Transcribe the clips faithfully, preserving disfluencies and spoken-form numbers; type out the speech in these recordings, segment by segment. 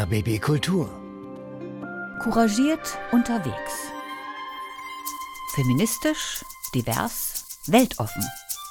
R B B Kultur. Couragiert unterwegs. Feministisch, divers, weltoffen.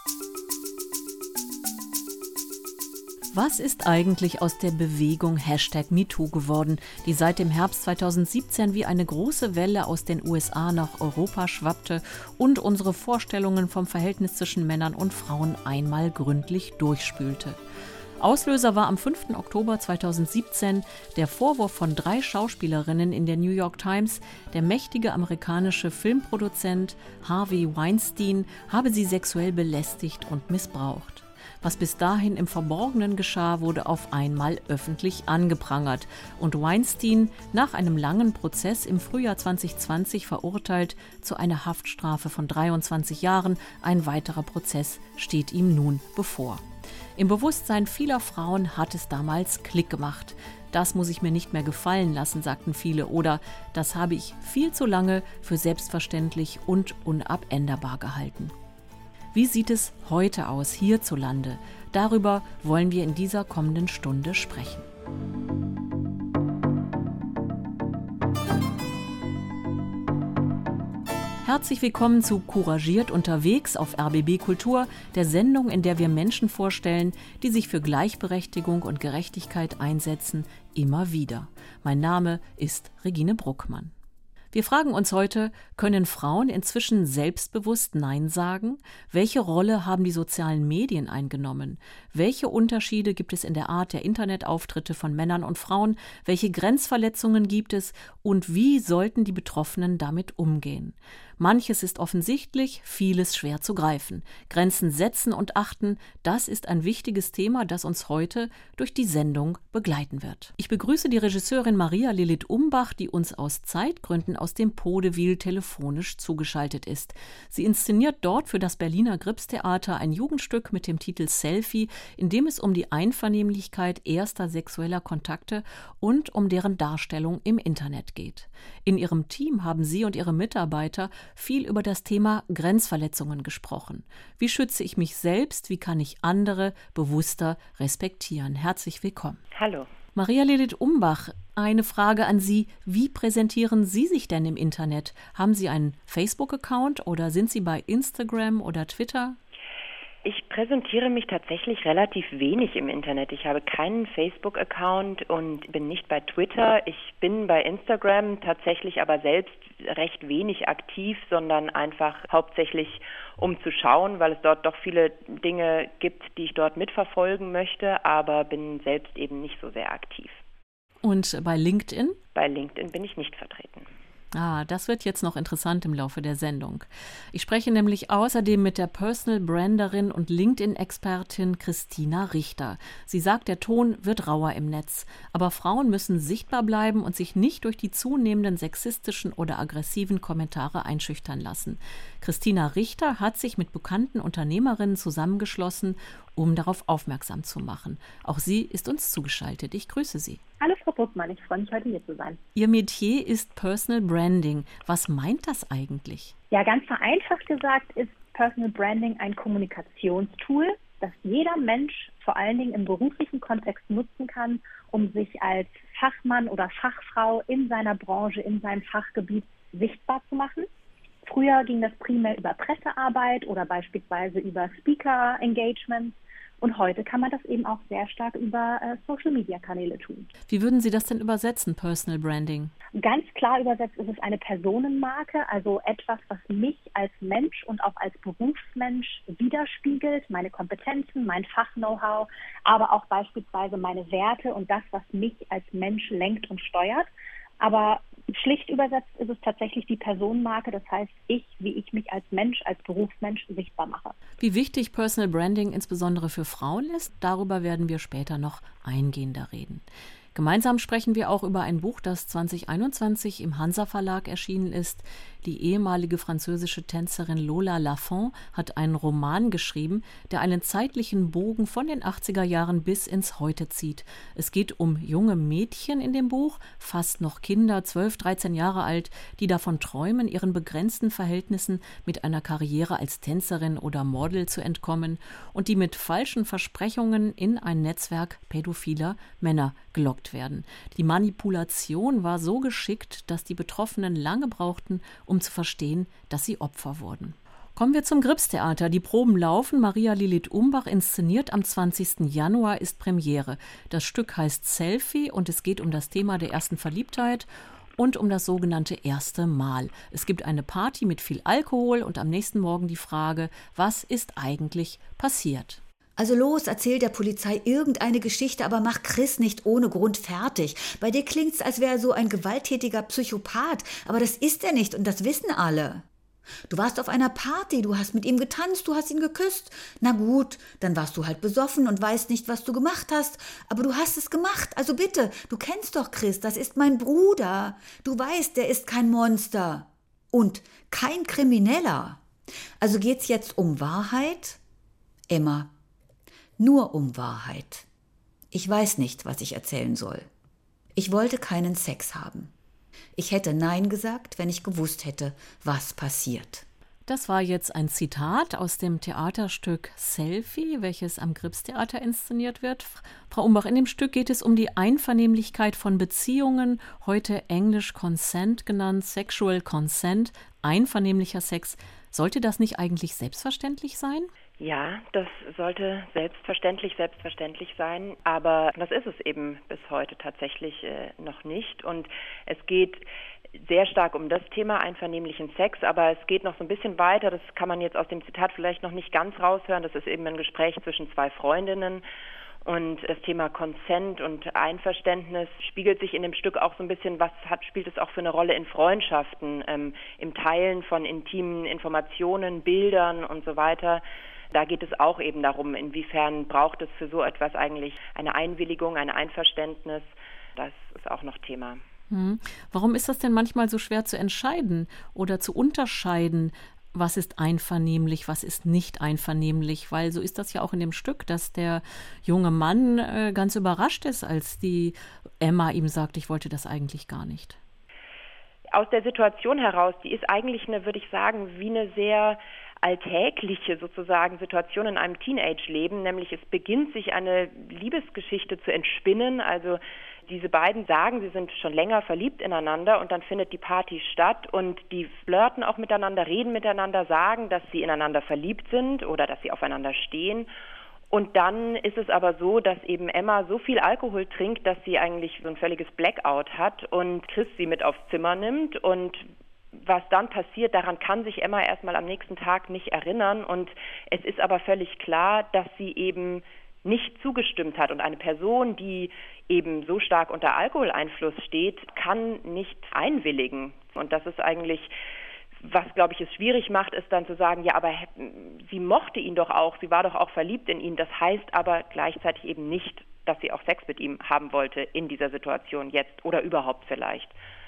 Was ist eigentlich aus der Bewegung Hashtag MeToo geworden, die seit dem Herbst zweitausendsiebzehn wie eine große Welle aus den U S A nach Europa schwappte und unsere Vorstellungen vom Verhältnis zwischen Männern und Frauen einmal gründlich durchspülte? Auslöser war am fünften Oktober zweitausendsiebzehn der Vorwurf von drei Schauspielerinnen in der New York Times, der mächtige amerikanische Filmproduzent Harvey Weinstein habe sie sexuell belästigt und missbraucht. Was bis dahin im Verborgenen geschah, wurde auf einmal öffentlich angeprangert und Weinstein nach einem langen Prozess im Frühjahr zweitausendzwanzig verurteilt zu einer Haftstrafe von dreiundzwanzig Jahren. Ein weiterer Prozess steht ihm nun bevor. Im Bewusstsein vieler Frauen hat es damals Klick gemacht. Das muss ich mir nicht mehr gefallen lassen, sagten viele. Oder das habe ich viel zu lange für selbstverständlich und unabänderbar gehalten. Wie sieht es heute aus, hierzulande? Darüber wollen wir in dieser kommenden Stunde sprechen. Herzlich willkommen zu Couragiert unterwegs auf R B B Kultur, der Sendung, in der wir Menschen vorstellen, die sich für Gleichberechtigung und Gerechtigkeit einsetzen, immer wieder. Mein Name ist Regine Bruckmann. Wir fragen uns heute, können Frauen inzwischen selbstbewusst Nein sagen? Welche Rolle haben die sozialen Medien eingenommen? Welche Unterschiede gibt es in der Art der Internetauftritte von Männern und Frauen? Welche Grenzverletzungen gibt es? Und wie sollten die Betroffenen damit umgehen? Manches ist offensichtlich, vieles schwer zu greifen. Grenzen setzen und achten, das ist ein wichtiges Thema, das uns heute durch die Sendung begleiten wird. Ich begrüße die Regisseurin Maria Lilith Umbach, die uns aus Zeitgründen aus dem Podewil telefonisch zugeschaltet ist. Sie inszeniert dort für das Berliner Gripstheater ein Jugendstück mit dem Titel Selfie, in dem es um die Einvernehmlichkeit erster sexueller Kontakte und um deren Darstellung im Internet geht. In ihrem Team haben sie und ihre Mitarbeiter viel über das Thema Grenzverletzungen gesprochen. Wie schütze ich mich selbst? Wie kann ich andere bewusster respektieren? Herzlich willkommen. Hallo. Maria Lilith Umbach, eine Frage an Sie. Wie präsentieren Sie sich denn im Internet? Haben Sie einen Facebook-Account oder sind Sie bei Instagram oder Twitter? Ich präsentiere mich tatsächlich relativ wenig im Internet. Ich habe keinen Facebook-Account und bin nicht bei Twitter. Ich bin bei Instagram tatsächlich aber selbst recht wenig aktiv, sondern einfach hauptsächlich um zu schauen, weil es dort doch viele Dinge gibt, die ich dort mitverfolgen möchte, aber bin selbst eben nicht so sehr aktiv. Und bei LinkedIn? Bei LinkedIn bin ich nicht vertreten. Ah, das wird jetzt noch interessant im Laufe der Sendung. Ich spreche nämlich außerdem mit der Personal Branderin und LinkedIn-Expertin Christina Richter. Sie sagt, der Ton wird rauer im Netz. Aber Frauen müssen sichtbar bleiben und sich nicht durch die zunehmenden sexistischen oder aggressiven Kommentare einschüchtern lassen. Christina Richter hat sich mit bekannten Unternehmerinnen zusammengeschlossen, um darauf aufmerksam zu machen. Auch sie ist uns zugeschaltet. Ich grüße Sie. Hallo Frau Bruckmann, ich freue mich, heute hier zu sein. Ihr Metier ist Personal Branding. Was meint das eigentlich? Ja, ganz vereinfacht gesagt ist Personal Branding ein Kommunikationstool, das jeder Mensch vor allen Dingen im beruflichen Kontext nutzen kann, um sich als Fachmann oder Fachfrau in seiner Branche, in seinem Fachgebiet sichtbar zu machen. Früher ging das primär über Pressearbeit oder beispielsweise über Speaker-Engagements. Und heute kann man das eben auch sehr stark über äh, Social-Media-Kanäle tun. Wie würden Sie das denn übersetzen, Personal Branding? Ganz klar übersetzt ist es eine Personenmarke, also etwas, was mich als Mensch und auch als Berufsmensch widerspiegelt, meine Kompetenzen, mein Fach-Know-how, aber auch beispielsweise meine Werte und das, was mich als Mensch lenkt und steuert. Aber schlicht übersetzt ist es tatsächlich die Personenmarke, das heißt ich, wie ich mich als Mensch, als Berufsmensch sichtbar mache. Wie wichtig Personal Branding insbesondere für Frauen ist, darüber werden wir später noch eingehender reden. Gemeinsam sprechen wir auch über ein Buch, das zwanzig einundzwanzig im Hansa Verlag erschienen ist. Die ehemalige französische Tänzerin Lola Lafont hat einen Roman geschrieben, der einen zeitlichen Bogen von den achtziger Jahren bis ins Heute zieht. Es geht um junge Mädchen in dem Buch, fast noch Kinder, zwölf, dreizehn Jahre alt, die davon träumen, ihren begrenzten Verhältnissen mit einer Karriere als Tänzerin oder Model zu entkommen und die mit falschen Versprechungen in ein Netzwerk pädophiler Männer gelockt entdeckt werden. Die Manipulation war so geschickt, dass die Betroffenen lange brauchten, um zu verstehen, dass sie Opfer wurden. Kommen wir zum Gripstheater. Die Proben laufen. Maria Lilith Umbach inszeniert am zwanzigsten Januar ist Premiere. Das Stück heißt Selfie und es geht um das Thema der ersten Verliebtheit und um das sogenannte erste Mal. Es gibt eine Party mit viel Alkohol und am nächsten Morgen die Frage, was ist eigentlich passiert? Also los, erzähl der Polizei irgendeine Geschichte, aber mach Chris nicht ohne Grund fertig. Bei dir klingt's, als wäre er so ein gewalttätiger Psychopath, aber das ist er nicht und das wissen alle. Du warst auf einer Party, du hast mit ihm getanzt, du hast ihn geküsst. Na gut, dann warst du halt besoffen und weißt nicht, was du gemacht hast. Aber du hast es gemacht, also bitte, du kennst doch Chris, das ist mein Bruder. Du weißt, der ist kein Monster und kein Krimineller. Also geht's jetzt um Wahrheit? Emma, nur um Wahrheit. Ich weiß nicht, was ich erzählen soll. Ich wollte keinen Sex haben. Ich hätte Nein gesagt, wenn ich gewusst hätte, was passiert. Das war jetzt ein Zitat aus dem Theaterstück Selfie, welches am Gripstheater inszeniert wird. Frau Umbach, in dem Stück geht es um die Einvernehmlichkeit von Beziehungen, heute englisch Consent genannt, Sexual Consent, einvernehmlicher Sex. Sollte das nicht eigentlich selbstverständlich sein? Ja, das sollte selbstverständlich, selbstverständlich sein, aber das ist es eben bis heute tatsächlich äh, noch nicht. Und es geht sehr stark um das Thema einvernehmlichen Sex, aber es geht noch so ein bisschen weiter, das kann man jetzt aus dem Zitat vielleicht noch nicht ganz raushören, das ist eben ein Gespräch zwischen zwei Freundinnen. Und das Thema Consent und Einverständnis spiegelt sich in dem Stück auch so ein bisschen, was hat, spielt es auch für eine Rolle in Freundschaften, ähm, im Teilen von intimen Informationen, Bildern und so weiter. Da geht es auch eben darum, inwiefern braucht es für so etwas eigentlich eine Einwilligung, ein Einverständnis. Das ist auch noch Thema. Hm. Warum ist das denn manchmal so schwer zu entscheiden oder zu unterscheiden? Was ist einvernehmlich, was ist nicht einvernehmlich? Weil so ist das ja auch in dem Stück, dass der junge Mann äh, ganz überrascht ist, als die Emma ihm sagt, ich wollte das eigentlich gar nicht. Aus der Situation heraus, die ist eigentlich eine, würde ich sagen, wie eine sehr alltägliche sozusagen Situation in einem Teenage-Leben, nämlich es beginnt sich eine Liebesgeschichte zu entspinnen, also diese beiden sagen, sie sind schon länger verliebt ineinander und dann findet die Party statt und die flirten auch miteinander, reden miteinander, sagen, dass sie ineinander verliebt sind oder dass sie aufeinander stehen. Und dann ist es aber so, dass eben Emma so viel Alkohol trinkt, dass sie eigentlich so ein völliges Blackout hat und Chris sie mit aufs Zimmer nimmt und was dann passiert, daran kann sich Emma erstmal am nächsten Tag nicht erinnern und es ist aber völlig klar, dass sie eben nicht zugestimmt hat und eine Person, die eben so stark unter Alkoholeinfluss steht, kann nicht einwilligen und das ist eigentlich, was glaube ich es schwierig macht, ist dann zu sagen, ja, aber sie mochte ihn doch auch, sie war doch auch verliebt in ihn, das heißt aber gleichzeitig eben nicht, dass sie auch Sex mit ihm haben wollte in dieser Situation jetzt oder überhaupt vielleicht.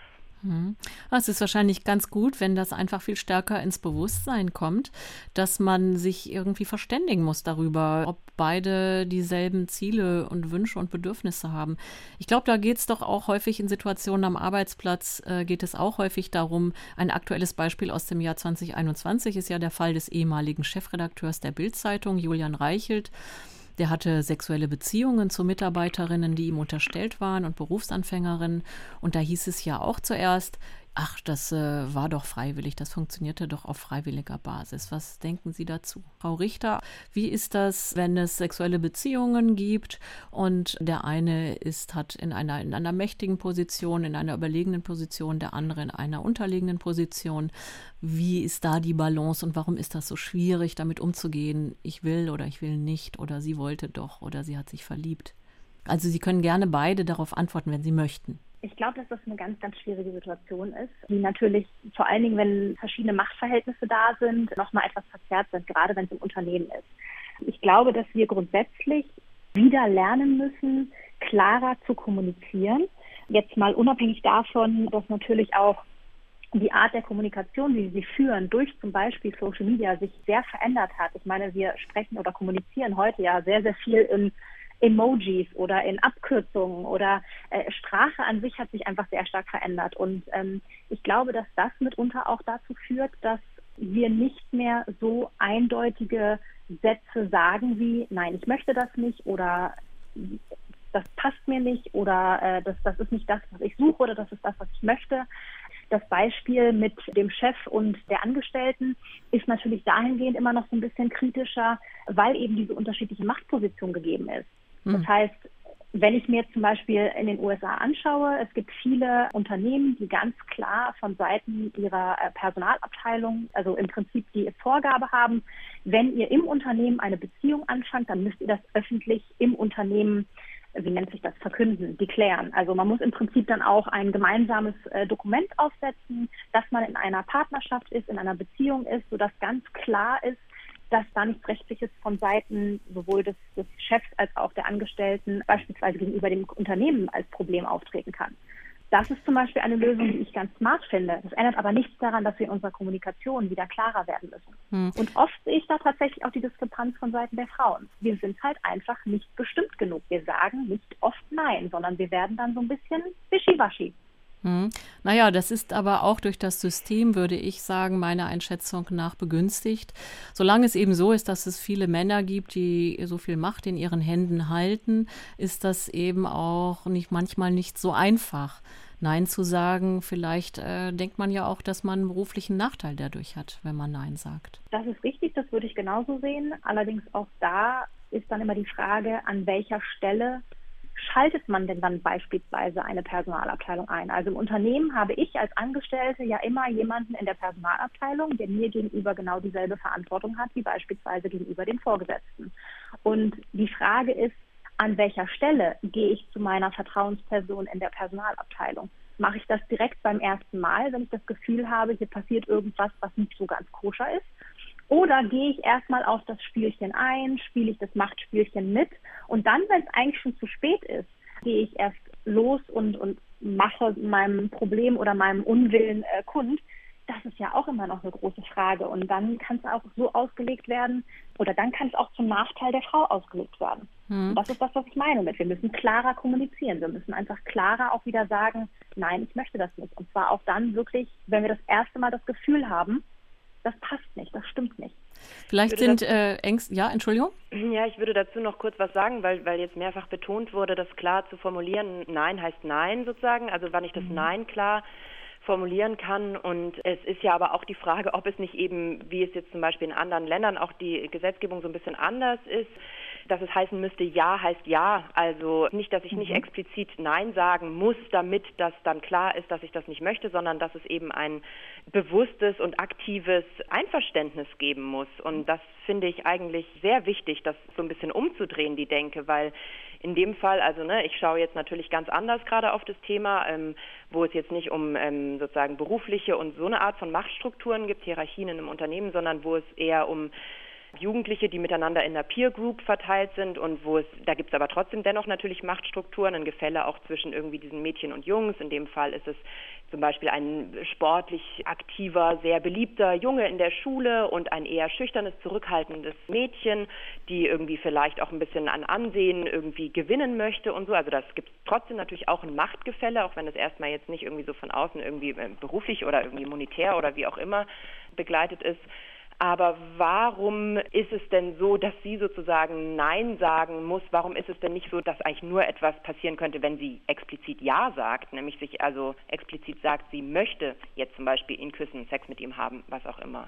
Es ist wahrscheinlich ganz gut, wenn das einfach viel stärker ins Bewusstsein kommt, dass man sich irgendwie verständigen muss darüber, ob beide dieselben Ziele und Wünsche und Bedürfnisse haben. Ich glaube, da geht es doch auch häufig in Situationen am Arbeitsplatz, äh, geht es auch häufig darum, ein aktuelles Beispiel aus dem Jahr zwanzig einundzwanzig ist ja der Fall des ehemaligen Chefredakteurs der Bild-Zeitung, Julian Reichelt. Der hatte sexuelle Beziehungen zu Mitarbeiterinnen, die ihm unterstellt waren und Berufsanfängerinnen. Und da hieß es ja auch zuerst, ach, das äh, war doch freiwillig, das funktionierte doch auf freiwilliger Basis. Was denken Sie dazu? Frau Richter, wie ist das, wenn es sexuelle Beziehungen gibt und der eine ist, hat in einer, in einer mächtigen Position, in einer überlegenen Position, der andere in einer unterlegenen Position? Wie ist da die Balance und warum ist das so schwierig, damit umzugehen? Ich will oder ich will nicht oder sie wollte doch oder sie hat sich verliebt. Also Sie können gerne beide darauf antworten, wenn Sie möchten. Ich glaube, dass das eine ganz, ganz schwierige Situation ist, die natürlich vor allen Dingen, wenn verschiedene Machtverhältnisse da sind, nochmal etwas verzerrt sind, gerade wenn es im Unternehmen ist. Ich glaube, dass wir grundsätzlich wieder lernen müssen, klarer zu kommunizieren. Jetzt mal unabhängig davon, dass natürlich auch die Art der Kommunikation, wie sie führen, durch zum Beispiel Social Media sich sehr verändert hat. Ich meine, wir sprechen oder kommunizieren heute ja sehr, sehr viel in Emojis oder in Abkürzungen oder äh, Sprache an sich hat sich einfach sehr stark verändert. Und ähm, ich glaube, dass das mitunter auch dazu führt, dass wir nicht mehr so eindeutige Sätze sagen wie, nein, ich möchte das nicht oder das passt mir nicht oder äh, das, das ist nicht das, was ich suche oder das ist das, was ich möchte. Das Beispiel mit dem Chef und der Angestellten ist natürlich dahingehend immer noch so ein bisschen kritischer, weil eben diese unterschiedliche Machtposition gegeben ist. Das mhm. heißt, wenn ich mir zum Beispiel in den U S A anschaue, es gibt viele Unternehmen, die ganz klar von Seiten ihrer Personalabteilung, also im Prinzip die Vorgabe haben, wenn ihr im Unternehmen eine Beziehung anfangt, dann müsst ihr das öffentlich im Unternehmen, wie nennt sich das, verkünden, deklären. Also man muss im Prinzip dann auch ein gemeinsames äh, Dokument aufsetzen, dass man in einer Partnerschaft ist, in einer Beziehung ist, sodass ganz klar ist, dass da nichts Rechtliches von Seiten sowohl des, des Chefs als auch der Angestellten beispielsweise gegenüber dem Unternehmen als Problem auftreten kann. Das ist zum Beispiel eine Lösung, die ich ganz smart finde. Das ändert aber nichts daran, dass wir in unserer Kommunikation wieder klarer werden müssen. Hm. Und oft sehe ich da tatsächlich auch die Diskrepanz von Seiten der Frauen. Wir sind halt einfach nicht bestimmt genug. Wir sagen nicht oft Nein, sondern wir werden dann so ein bisschen wischiwaschi. Hm. Naja, das ist aber auch durch das System, würde ich sagen, meiner Einschätzung nach begünstigt. Solange es eben so ist, dass es viele Männer gibt, die so viel Macht in ihren Händen halten, ist das eben auch nicht manchmal nicht so einfach, Nein zu sagen. Vielleicht äh, denkt man ja auch, dass man einen beruflichen Nachteil dadurch hat, wenn man Nein sagt. Das ist richtig, das würde ich genauso sehen. Allerdings auch da ist dann immer die Frage, an welcher Stelle schaltet man denn dann beispielsweise eine Personalabteilung ein? Also im Unternehmen habe ich als Angestellte ja immer jemanden in der Personalabteilung, der mir gegenüber genau dieselbe Verantwortung hat, wie beispielsweise gegenüber den Vorgesetzten. Und die Frage ist, an welcher Stelle gehe ich zu meiner Vertrauensperson in der Personalabteilung? Mache ich das direkt beim ersten Mal, wenn ich das Gefühl habe, hier passiert irgendwas, was nicht so ganz koscher ist? Oder gehe ich erstmal auf das Spielchen ein, spiele ich das Machtspielchen mit und dann, wenn es eigentlich schon zu spät ist, gehe ich erst los und, und mache meinem Problem oder meinem Unwillen äh, kund. Das ist ja auch immer noch eine große Frage und dann kann es auch so ausgelegt werden oder dann kann es auch zum Nachteil der Frau ausgelegt werden. Hm. Und das ist das, was ich meine mit, wir müssen klarer kommunizieren, wir müssen einfach klarer auch wieder sagen, nein, ich möchte das nicht. Und zwar auch dann wirklich, wenn wir das erste Mal das Gefühl haben, das passt nicht, das stimmt nicht. Vielleicht sind äh, Ängste, ja, Entschuldigung? Ja, ich würde dazu noch kurz was sagen, weil, weil jetzt mehrfach betont wurde, das klar zu formulieren, Nein heißt Nein sozusagen, also wann ich das mhm. Nein klar formulieren kann. Und es ist ja aber auch die Frage, ob es nicht eben, wie es jetzt zum Beispiel in anderen Ländern auch die Gesetzgebung so ein bisschen anders ist, dass es heißen müsste, Ja heißt Ja. Also nicht, dass ich nicht mhm. explizit Nein sagen muss, damit das dann klar ist, dass ich das nicht möchte, sondern dass es eben ein bewusstes und aktives Einverständnis geben muss. Und das finde ich eigentlich sehr wichtig, das so ein bisschen umzudrehen, die Denke, weil in dem Fall, also ne, ich schaue jetzt natürlich ganz anders gerade auf das Thema, ähm, wo es jetzt nicht um ähm, sozusagen berufliche und so eine Art von Machtstrukturen gibt, Hierarchien in einem Unternehmen, sondern wo es eher um Jugendliche, die miteinander in einer Peer Group verteilt sind und wo es, da gibt es aber trotzdem dennoch natürlich Machtstrukturen, ein Gefälle auch zwischen irgendwie diesen Mädchen und Jungs. In dem Fall ist es zum Beispiel ein sportlich aktiver, sehr beliebter Junge in der Schule und ein eher schüchternes, zurückhaltendes Mädchen, die irgendwie vielleicht auch ein bisschen an Ansehen irgendwie gewinnen möchte und so. Also das gibt trotzdem natürlich auch ein Machtgefälle, auch wenn es erstmal jetzt nicht irgendwie so von außen irgendwie beruflich oder irgendwie monetär oder wie auch immer begleitet ist. Aber warum ist es denn so, dass sie sozusagen Nein sagen muss? Warum ist es denn nicht so, dass eigentlich nur etwas passieren könnte, wenn sie explizit Ja sagt, nämlich sich also explizit sagt, sie möchte jetzt zum Beispiel ihn küssen, Sex mit ihm haben, was auch immer?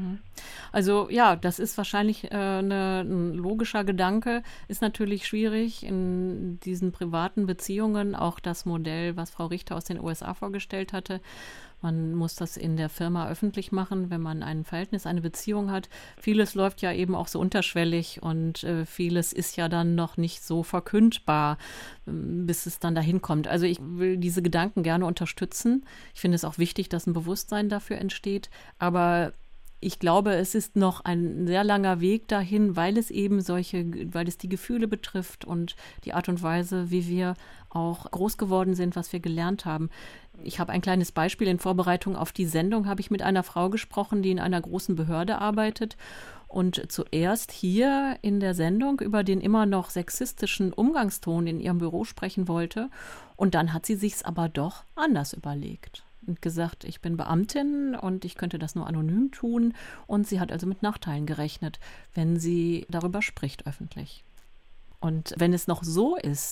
Also ja, das ist wahrscheinlich äh, eine, ein logischer Gedanke, ist natürlich schwierig in diesen privaten Beziehungen, auch das Modell, was Frau Richter aus den U S A vorgestellt hatte. Man muss das in der Firma öffentlich machen, wenn man ein Verhältnis, eine Beziehung hat. Vieles läuft ja eben auch so unterschwellig und äh, vieles ist ja dann noch nicht so verkündbar, äh, bis es dann dahin kommt. Also ich will diese Gedanken gerne unterstützen. Ich finde es auch wichtig, dass ein Bewusstsein dafür entsteht, aber ich glaube, es ist noch ein sehr langer Weg dahin, weil es eben solche, weil es die Gefühle betrifft und die Art und Weise, wie wir auch groß geworden sind, was wir gelernt haben. Ich habe ein kleines Beispiel. In Vorbereitung auf die Sendung habe ich mit einer Frau gesprochen, die in einer großen Behörde arbeitet und zuerst hier in der Sendung über den immer noch sexistischen Umgangston in ihrem Büro sprechen wollte. Und dann hat sie sich's aber doch anders überlegt und gesagt, ich bin Beamtin und ich könnte das nur anonym tun. Und sie hat also mit Nachteilen gerechnet, wenn sie darüber spricht öffentlich. Und wenn es noch so ist, ich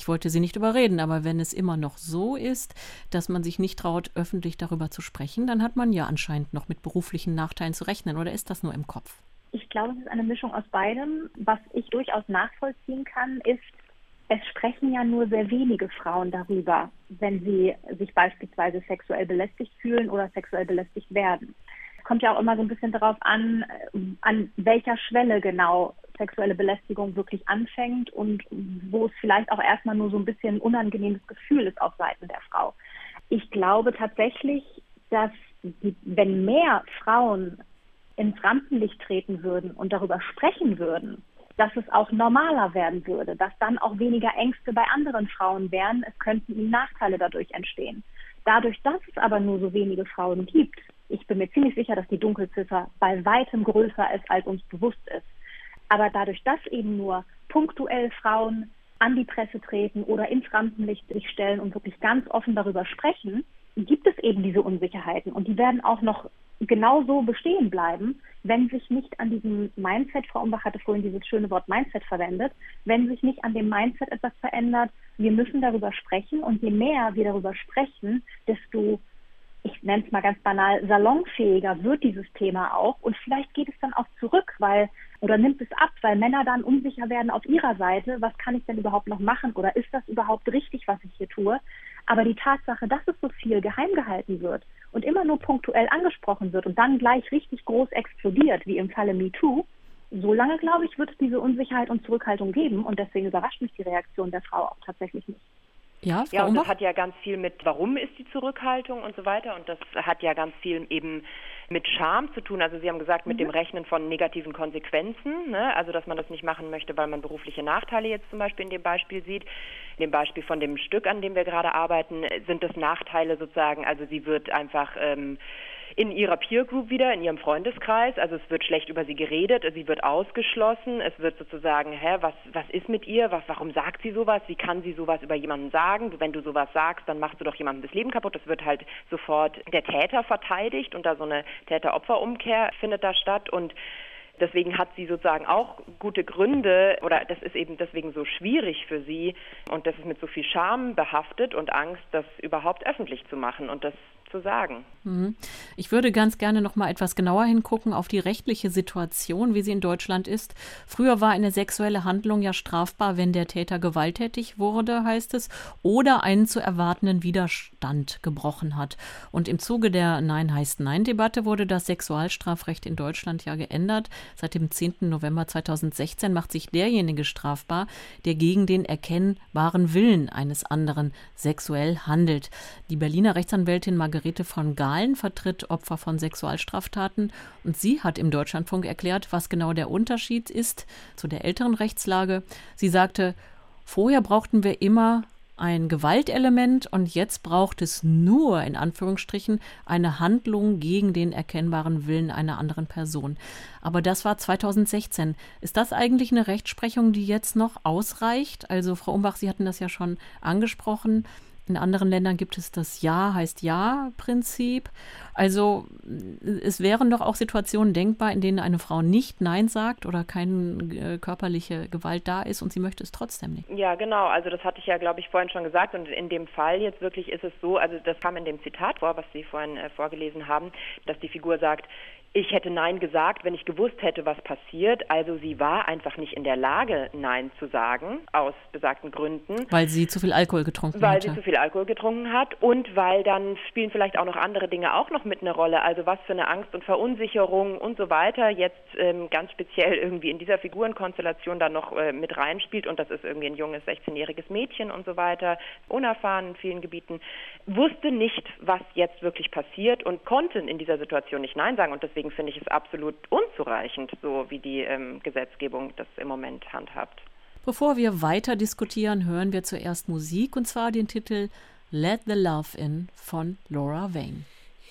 Ich wollte sie nicht überreden, aber wenn es immer noch so ist, dass man sich nicht traut, öffentlich darüber zu sprechen, dann hat man ja anscheinend noch mit beruflichen Nachteilen zu rechnen. Oder ist das nur im Kopf? Ich glaube, es ist eine Mischung aus beidem. Was ich durchaus nachvollziehen kann, ist, es sprechen ja nur sehr wenige Frauen darüber, wenn sie sich beispielsweise sexuell belästigt fühlen oder sexuell belästigt werden. Es kommt ja auch immer so ein bisschen darauf an, an welcher Schwelle genau sexuelle Belästigung wirklich anfängt und wo es vielleicht auch erstmal nur so ein bisschen ein unangenehmes Gefühl ist auf Seiten der Frau. Ich glaube tatsächlich, dass die, wenn mehr Frauen ins Rampenlicht treten würden und darüber sprechen würden, dass es auch normaler werden würde, dass dann auch weniger Ängste bei anderen Frauen wären, es könnten ihnen Nachteile dadurch entstehen. Dadurch, dass es aber nur so wenige Frauen gibt, ich bin mir ziemlich sicher, dass die Dunkelziffer bei weitem größer ist, als uns bewusst ist. Aber dadurch, dass eben nur punktuell Frauen an die Presse treten oder ins Rampenlicht sich stellen und wirklich ganz offen darüber sprechen, gibt es eben diese Unsicherheiten. Und die werden auch noch genauso bestehen bleiben, wenn sich nicht an diesem Mindset, Frau Umbach hatte vorhin dieses schöne Wort Mindset verwendet, wenn sich nicht an dem Mindset etwas verändert, wir müssen darüber sprechen und je mehr wir darüber sprechen, desto, ich nenne es mal ganz banal, salonfähiger wird dieses Thema auch und vielleicht geht es dann auch zurück, weil oder nimmt es ab, weil Männer dann unsicher werden auf ihrer Seite, was kann ich denn überhaupt noch machen oder ist das überhaupt richtig, was ich hier tue? Aber die Tatsache, dass es so viel geheim gehalten wird und immer nur punktuell angesprochen wird und dann gleich richtig groß explodiert, wie im Falle MeToo, solange, glaube ich, wird es diese Unsicherheit und Zurückhaltung geben und deswegen überrascht mich die Reaktion der Frau auch tatsächlich nicht. Ja, Frau ja, und Umbach? das hat ja ganz viel mit, warum ist die Zurückhaltung und so weiter. Und das hat ja ganz viel eben mit Scham zu tun. Also Sie haben gesagt, mit mhm. dem Rechnen von negativen Konsequenzen. Ne? Also, dass man das nicht machen möchte, weil man berufliche Nachteile jetzt zum Beispiel in dem Beispiel sieht. In dem Beispiel von dem Stück, an dem wir gerade arbeiten, sind das Nachteile sozusagen. Also sie wird einfach ähm, in ihrer Peer Group wieder, in ihrem Freundeskreis, also es wird schlecht über sie geredet, sie wird ausgeschlossen, es wird sozusagen, hä, was, was ist mit ihr, was, warum sagt sie sowas, wie kann sie sowas über jemanden sagen, wenn du sowas sagst, dann machst du doch jemandem das Leben kaputt, es wird halt sofort der Täter verteidigt und da so eine Täter-Opfer-Umkehr findet da statt und deswegen hat sie sozusagen auch gute Gründe oder das ist eben deswegen so schwierig für sie und das ist mit so viel Scham behaftet und Angst, das überhaupt öffentlich zu machen und das zu sagen. Ich würde ganz gerne noch mal etwas genauer hingucken auf die rechtliche Situation, wie sie in Deutschland ist. Früher war eine sexuelle Handlung ja strafbar, wenn der Täter gewalttätig wurde, heißt es, oder einen zu erwartenden Widerstand gebrochen hat. Und im Zuge der Nein heißt Nein-Debatte wurde das Sexualstrafrecht in Deutschland ja geändert. Seit dem zehnten November zweitausendsechzehn macht sich derjenige strafbar, der gegen den erkennbaren Willen eines anderen sexuell handelt. Die Berliner Rechtsanwältin Margarete von Gahlen vertritt Opfer von Sexualstraftaten und sie hat im Deutschlandfunk erklärt, was genau der Unterschied ist zu der älteren Rechtslage. Sie sagte, vorher brauchten wir immer ein Gewaltelement und jetzt braucht es nur, in Anführungsstrichen, eine Handlung gegen den erkennbaren Willen einer anderen Person. Aber das war zweitausendsechzehn. Ist das eigentlich eine Rechtsprechung, die jetzt noch ausreicht? Also Frau Umbach, Sie hatten das ja schon angesprochen. In anderen Ländern gibt es das Ja heißt Ja-Prinzip. Also es wären doch auch Situationen denkbar, in denen eine Frau nicht Nein sagt oder keine äh, körperliche Gewalt da ist und sie möchte es trotzdem nicht. Ja, genau. Also das hatte ich ja, glaube ich, vorhin schon gesagt. Und in dem Fall jetzt wirklich ist es so, also das kam in dem Zitat vor, was Sie vorhin äh, vorgelesen haben, dass die Figur sagt, ich hätte Nein gesagt, wenn ich gewusst hätte, was passiert. Also sie war einfach nicht in der Lage, Nein zu sagen, aus besagten Gründen. Weil sie zu viel Alkohol getrunken weil hatte. Weil sie zu viel Alkohol getrunken hat und weil dann spielen vielleicht auch noch andere Dinge auch noch mit eine Rolle. Also was für eine Angst und Verunsicherung und so weiter jetzt ähm, ganz speziell irgendwie in dieser Figurenkonstellation dann noch äh, mit reinspielt. Und das ist irgendwie ein junges sechzehnjähriges Mädchen und so weiter, unerfahren in vielen Gebieten, wusste nicht, was jetzt wirklich passiert und konnte in dieser Situation nicht Nein sagen. Und deswegen finde ich es absolut unzureichend, so wie die ähm, Gesetzgebung das im Moment handhabt. Bevor wir weiter diskutieren, hören wir zuerst Musik, und zwar den Titel Let the Love In von Laura Vane.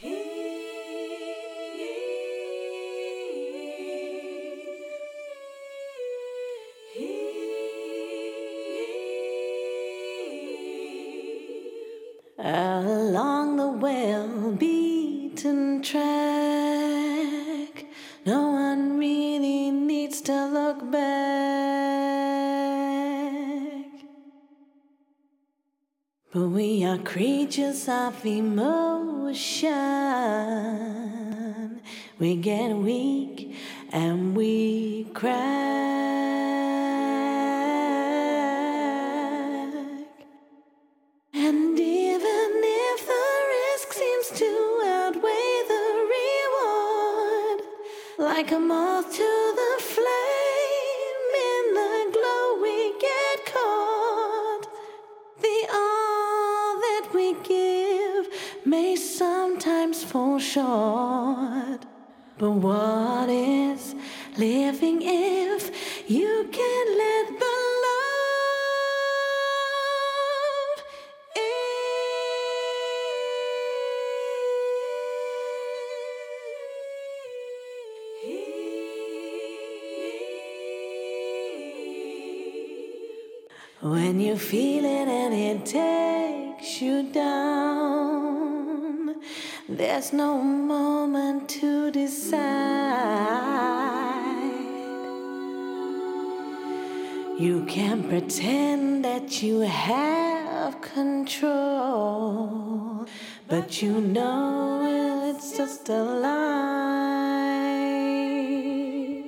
Along the well-beaten track, no one really needs to look back. But we are creatures of emotion. We get weak and we crack. And even if the risk seems to outweigh the reward, like a moth to the flame, in the glow we get caught. The all that we give may sometimes fall short. But what is living if you can let the love in? When you feel it and it takes you down, there's no moment to decide. You can't pretend that you have control, but you know it's just a lie.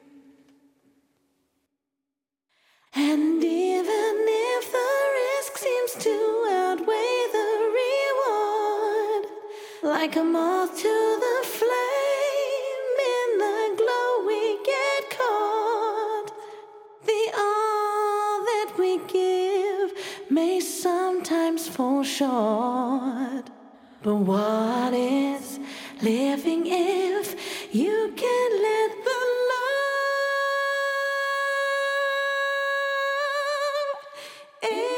And even if the risk seems to outweigh the reward, like a moth to the flame, in the glow we get caught. The all that we give may sometimes fall short. But what is living if you can let the love in?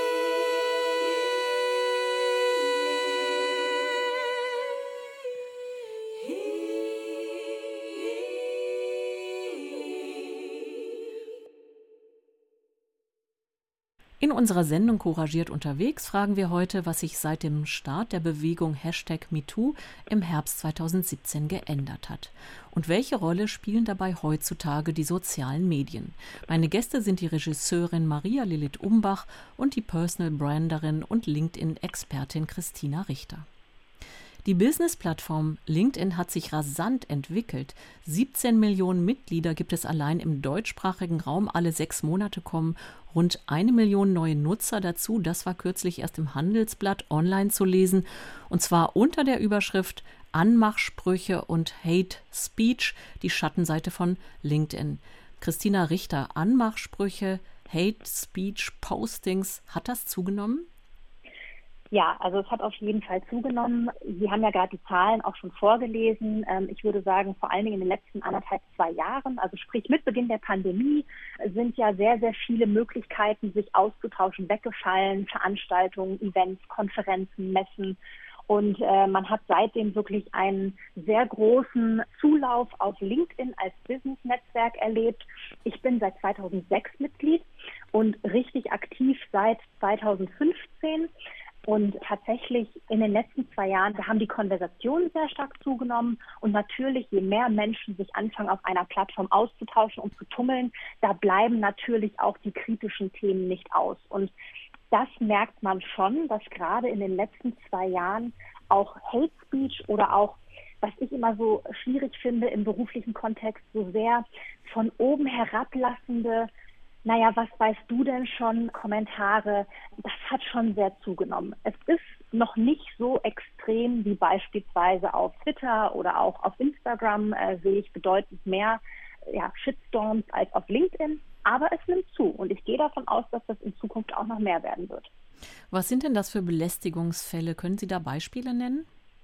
In unserer Sendung Couragiert unterwegs fragen wir heute, was sich seit dem Start der Bewegung Hashtag MeToo im Herbst zweitausendsiebzehn geändert hat. Und welche Rolle spielen dabei heutzutage die sozialen Medien? Meine Gäste sind die Regisseurin Maria Lilith Umbach und die Personal Branderin und LinkedIn-Expertin Christina Richter. Die Business-Plattform LinkedIn hat sich rasant entwickelt. siebzehn Millionen Mitglieder gibt es allein im deutschsprachigen Raum. Alle sechs Monate kommen rund eine Million neue Nutzer dazu. Das war kürzlich erst im Handelsblatt online zu lesen. Und zwar unter der Überschrift Anmachsprüche und Hate Speech, die Schattenseite von LinkedIn. Christina Richter, Anmachsprüche, Hate Speech, Postings, hat das zugenommen? Ja, also es hat auf jeden Fall zugenommen. Sie haben ja gerade die Zahlen auch schon vorgelesen. Ich würde sagen, vor allen Dingen in den letzten anderthalb, zwei Jahren, also sprich mit Beginn der Pandemie, sind ja sehr, sehr viele Möglichkeiten, sich auszutauschen, weggefallen. Veranstaltungen, Events, Konferenzen, Messen. Und äh, man hat seitdem wirklich einen sehr großen Zulauf auf LinkedIn als Business-Netzwerk erlebt. Ich bin seit zweitausendsechs Mitglied und richtig aktiv seit zweitausendfünfzehn. Und tatsächlich in den letzten zwei Jahren, da haben die Konversationen sehr stark zugenommen. Und natürlich, je mehr Menschen sich anfangen, auf einer Plattform auszutauschen und zu tummeln, da bleiben natürlich auch die kritischen Themen nicht aus. Und das merkt man schon, dass gerade in den letzten zwei Jahren auch Hate Speech oder auch, was ich immer so schwierig finde im beruflichen Kontext, so sehr von oben herablassende, naja, was weißt du denn schon, Kommentare, das hat schon sehr zugenommen. Es ist noch nicht so extrem wie beispielsweise auf Twitter oder auch auf Instagram, äh, sehe ich bedeutend mehr ja, Shitstorms als auf LinkedIn, aber es nimmt zu und ich gehe davon aus, dass das in Zukunft auch noch mehr werden wird. Was sind denn das für Belästigungsfälle? Können Sie da Beispiele nennen?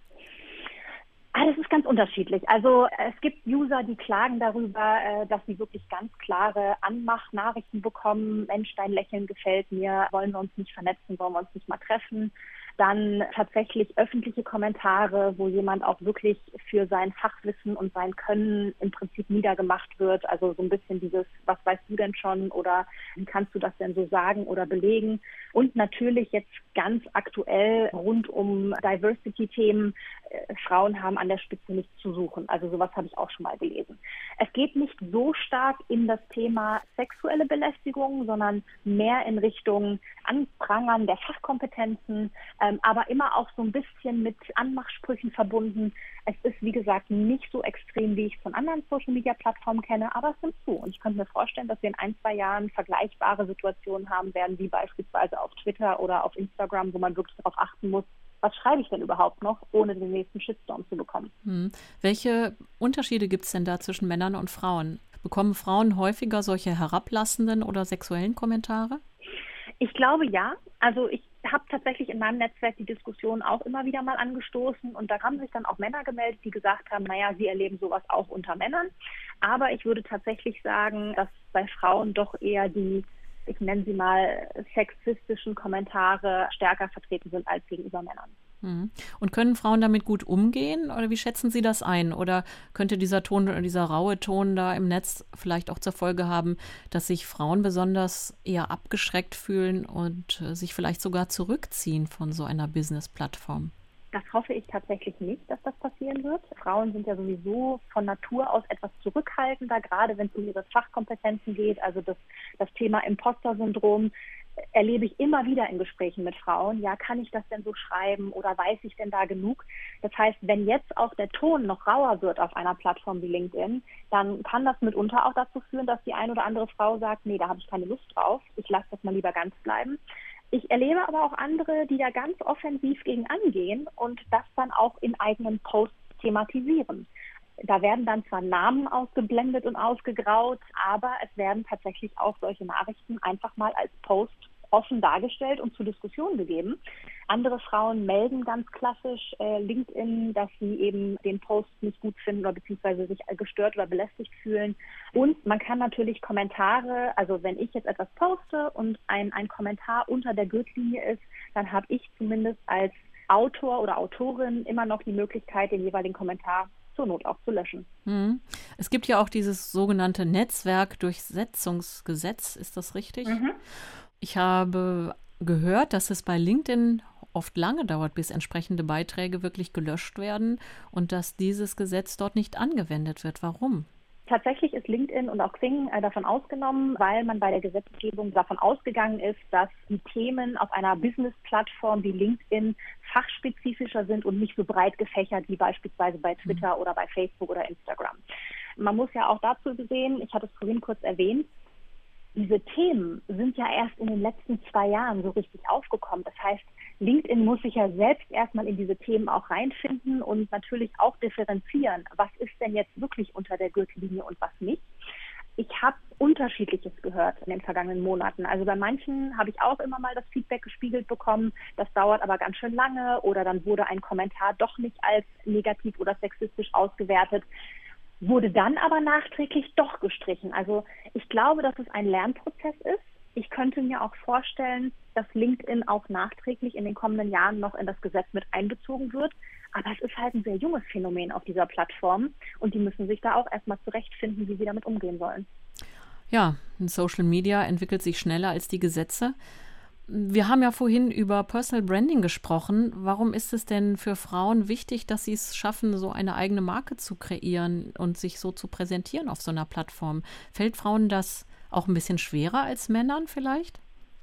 Ah, das ist ganz unterschiedlich. Also es gibt User, die klagen darüber, äh, dass sie wirklich ganz klare Anmachnachrichten bekommen. Mensch, dein Lächeln gefällt mir, wollen wir uns nicht vernetzen, wollen wir uns nicht mal treffen. Dann tatsächlich öffentliche Kommentare, wo jemand auch wirklich für sein Fachwissen und sein Können im Prinzip niedergemacht wird. Also so ein bisschen dieses, was weißt du denn schon oder wie kannst du das denn so sagen oder belegen? Und natürlich jetzt ganz aktuell rund um Diversity-Themen äh, Frauen haben an der Spitze nichts zu suchen. Also sowas habe ich auch schon mal gelesen. Es geht nicht so stark in das Thema sexuelle Belästigung, sondern mehr in Richtung Anprangern der Fachkompetenzen, ähm, aber immer auch so ein bisschen mit Anmachsprüchen verbunden. Es ist, wie gesagt, nicht so extrem, wie ich es von anderen Social-Media-Plattformen kenne, aber es nimmt zu. Und ich könnte mir vorstellen, dass wir in ein, zwei Jahren vergleichbare Situationen haben werden, wie beispielsweise auf Twitter oder auf Instagram, wo man wirklich darauf achten muss, was schreibe ich denn überhaupt noch, ohne den nächsten Shitstorm zu bekommen. Hm. Welche Unterschiede gibt es denn da zwischen Männern und Frauen? Bekommen Frauen häufiger solche herablassenden oder sexuellen Kommentare? Ich glaube ja. Also ich habe tatsächlich in meinem Netzwerk die Diskussion auch immer wieder mal angestoßen und da haben sich dann auch Männer gemeldet, die gesagt haben, naja, sie erleben sowas auch unter Männern. Aber ich würde tatsächlich sagen, dass bei Frauen doch eher die, ich nenne sie mal, sexistischen Kommentare stärker vertreten sind als gegenüber Männern. Und können Frauen damit gut umgehen oder wie schätzen Sie das ein? Oder könnte dieser Ton, dieser raue Ton da im Netz vielleicht auch zur Folge haben, dass sich Frauen besonders eher abgeschreckt fühlen und äh, sich vielleicht sogar zurückziehen von so einer Business-Plattform? Das hoffe ich tatsächlich nicht, dass das passieren wird. Frauen sind ja sowieso von Natur aus etwas zurückhaltender, gerade wenn es um ihre Fachkompetenzen geht. Also das, das Thema Imposter-Syndrom erlebe ich immer wieder in Gesprächen mit Frauen. Ja, kann ich das denn so schreiben oder weiß ich denn da genug? Das heißt, wenn jetzt auch der Ton noch rauer wird auf einer Plattform wie LinkedIn, dann kann das mitunter auch dazu führen, dass die eine oder andere Frau sagt, nee, da habe ich keine Lust drauf, ich lasse das mal lieber ganz bleiben. Ich erlebe aber auch andere, die da ganz offensiv gegen angehen und das dann auch in eigenen Posts thematisieren. Da werden dann zwar Namen ausgeblendet und ausgegraut, aber es werden tatsächlich auch solche Nachrichten einfach mal als Post offen dargestellt und zur Diskussion gegeben. Andere Frauen melden ganz klassisch äh, LinkedIn, dass sie eben den Post nicht gut finden oder beziehungsweise sich gestört oder belästigt fühlen. Und man kann natürlich Kommentare, also wenn ich jetzt etwas poste und ein, ein Kommentar unter der Gürtellinie ist, dann habe ich zumindest als Autor oder Autorin immer noch die Möglichkeit, den jeweiligen Kommentar zur Not auch zu löschen. Mhm. Es gibt ja auch dieses sogenannte Netzwerkdurchsetzungsgesetz, ist das richtig? Mhm. Ich habe gehört, dass es bei LinkedIn oft lange dauert, bis entsprechende Beiträge wirklich gelöscht werden und dass dieses Gesetz dort nicht angewendet wird. Warum? Tatsächlich ist LinkedIn und auch Xing äh, davon ausgenommen, weil man bei der Gesetzgebung davon ausgegangen ist, dass die Themen auf einer Business-Plattform wie LinkedIn fachspezifischer sind und nicht so breit gefächert wie beispielsweise bei Twitter mhm. oder bei Facebook oder Instagram. Man muss ja auch dazu sehen, ich hatte es vorhin kurz erwähnt, diese Themen sind ja erst in den letzten zwei Jahren so richtig aufgekommen. Das heißt, LinkedIn muss sich ja selbst erstmal in diese Themen auch reinfinden und natürlich auch differenzieren. Was ist denn jetzt wirklich unter der Gürtellinie und was nicht? Ich habe Unterschiedliches gehört in den vergangenen Monaten. Also bei manchen habe ich auch immer mal das Feedback gespiegelt bekommen, das dauert aber ganz schön lange oder dann wurde ein Kommentar doch nicht als negativ oder sexistisch ausgewertet, wurde dann aber nachträglich doch gestrichen. Also ich glaube, dass es ein Lernprozess ist. Ich könnte mir auch vorstellen, dass LinkedIn auch nachträglich in den kommenden Jahren noch in das Gesetz mit einbezogen wird. Aber es ist halt ein sehr junges Phänomen auf dieser Plattform und die müssen sich da auch erstmal zurechtfinden, wie sie damit umgehen sollen. Ja, Social Media entwickelt sich schneller als die Gesetze. Wir haben ja vorhin über Personal Branding gesprochen. Warum ist es denn für Frauen wichtig, dass sie es schaffen, so eine eigene Marke zu kreieren und sich so zu präsentieren auf so einer Plattform? Fällt Frauen das auch ein bisschen schwerer als Männern vielleicht?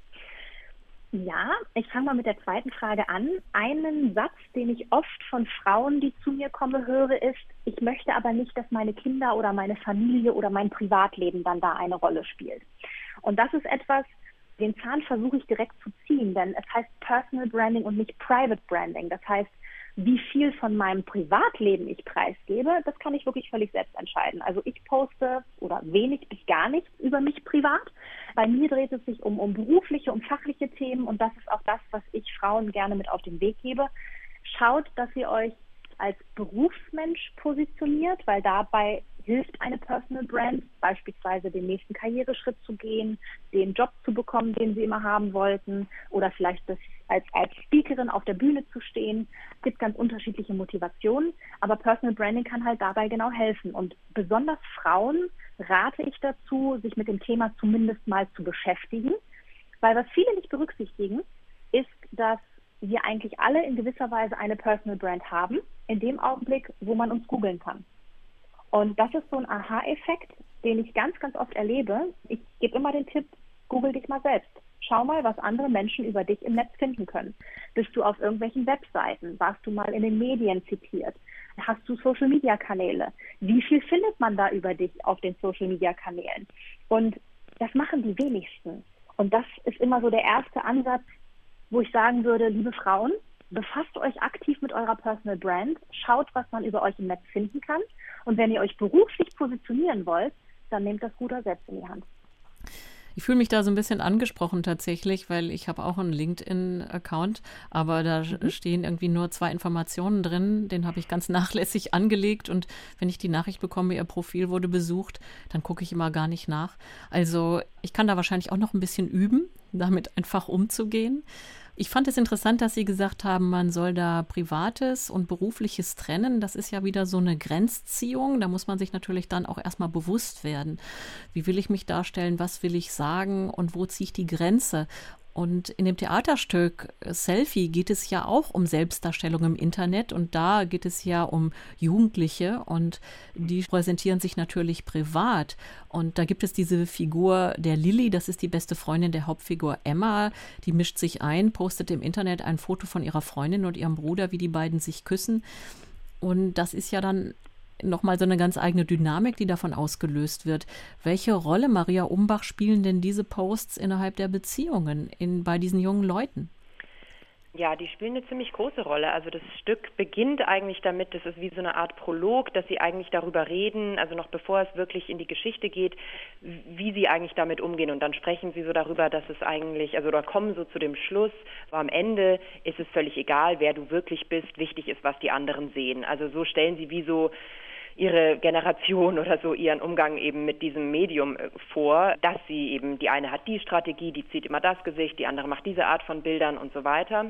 Ja, ich fange mal mit der zweiten Frage an. Einen Satz, den ich oft von Frauen, die zu mir kommen, höre, ist, ich möchte aber nicht, dass meine Kinder oder meine Familie oder mein Privatleben dann da eine Rolle spielt. Und das ist etwas, den Zahn versuche ich direkt zu ziehen, denn es heißt Personal Branding und nicht Private Branding. Das heißt, wie viel von meinem Privatleben ich preisgebe, das kann ich wirklich völlig selbst entscheiden. Also ich poste oder wenig bis gar nichts über mich privat. Bei mir dreht es sich um, um berufliche, um fachliche Themen und das ist auch das, was ich Frauen gerne mit auf den Weg gebe. Schaut, dass ihr euch als Berufsmensch positioniert, weil dabei hilft eine Personal Brand, beispielsweise den nächsten Karriereschritt zu gehen, den Job zu bekommen, den sie immer haben wollten oder vielleicht das als, als Speakerin auf der Bühne zu stehen. Es gibt ganz unterschiedliche Motivationen, aber Personal Branding kann halt dabei genau helfen. Und besonders Frauen rate ich dazu, sich mit dem Thema zumindest mal zu beschäftigen, weil was viele nicht berücksichtigen, ist, dass wir eigentlich alle in gewisser Weise eine Personal Brand haben, in dem Augenblick, wo man uns googeln kann. Und das ist so ein Aha-Effekt, den ich ganz, ganz oft erlebe. Ich gebe immer den Tipp, google dich mal selbst. Schau mal, was andere Menschen über dich im Netz finden können. Bist du auf irgendwelchen Webseiten? Warst du mal in den Medien zitiert? Hast du Social-Media-Kanäle? Wie viel findet man da über dich auf den Social-Media-Kanälen? Und das machen die wenigsten. Und das ist immer so der erste Ansatz, wo ich sagen würde, liebe Frauen, befasst euch aktiv mit eurer Personal Brand, schaut, was man über euch im Netz finden kann. Und wenn ihr euch beruflich positionieren wollt, dann nehmt das Ruder selbst in die Hand. Ich fühle mich da so ein bisschen angesprochen tatsächlich, weil ich habe auch einen LinkedIn-Account, aber da mhm. stehen irgendwie nur zwei Informationen drin. Den habe ich ganz nachlässig angelegt und wenn ich die Nachricht bekomme, Ihr Profil wurde besucht, dann gucke ich immer gar nicht nach. Also ich kann da wahrscheinlich auch noch ein bisschen üben, damit einfach umzugehen. Ich fand es interessant, dass Sie gesagt haben, man soll da Privates und Berufliches trennen. Das ist ja wieder so eine Grenzziehung. Da muss man sich natürlich dann auch erstmal bewusst werden. Wie will ich mich darstellen? Was will ich sagen? Und wo ziehe ich die Grenze? Und in dem Theaterstück Selfie geht es ja auch um Selbstdarstellung im Internet und da geht es ja um Jugendliche und die präsentieren sich natürlich privat. Und da gibt es diese Figur der Lilly, das ist die beste Freundin der Hauptfigur Emma, die mischt sich ein, postet im Internet ein Foto von ihrer Freundin und ihrem Bruder, wie die beiden sich küssen. Und das ist ja dann nochmal so eine ganz eigene Dynamik, die davon ausgelöst wird. Welche Rolle, Maria Umbach, spielen denn diese Posts innerhalb der Beziehungen in, bei diesen jungen Leuten? Ja, die spielen eine ziemlich große Rolle. Also das Stück beginnt eigentlich damit, das ist wie so eine Art Prolog, dass sie eigentlich darüber reden, also noch bevor es wirklich in die Geschichte geht, wie sie eigentlich damit umgehen. Und dann sprechen sie so darüber, dass es eigentlich, also oder kommen so zu dem Schluss, aber am Ende ist es völlig egal, wer du wirklich bist, wichtig ist, was die anderen sehen. Also so stellen sie wie so ihre Generation oder so ihren Umgang eben mit diesem Medium vor, dass sie eben, die eine hat die Strategie, die zieht immer das Gesicht, die andere macht diese Art von Bildern und so weiter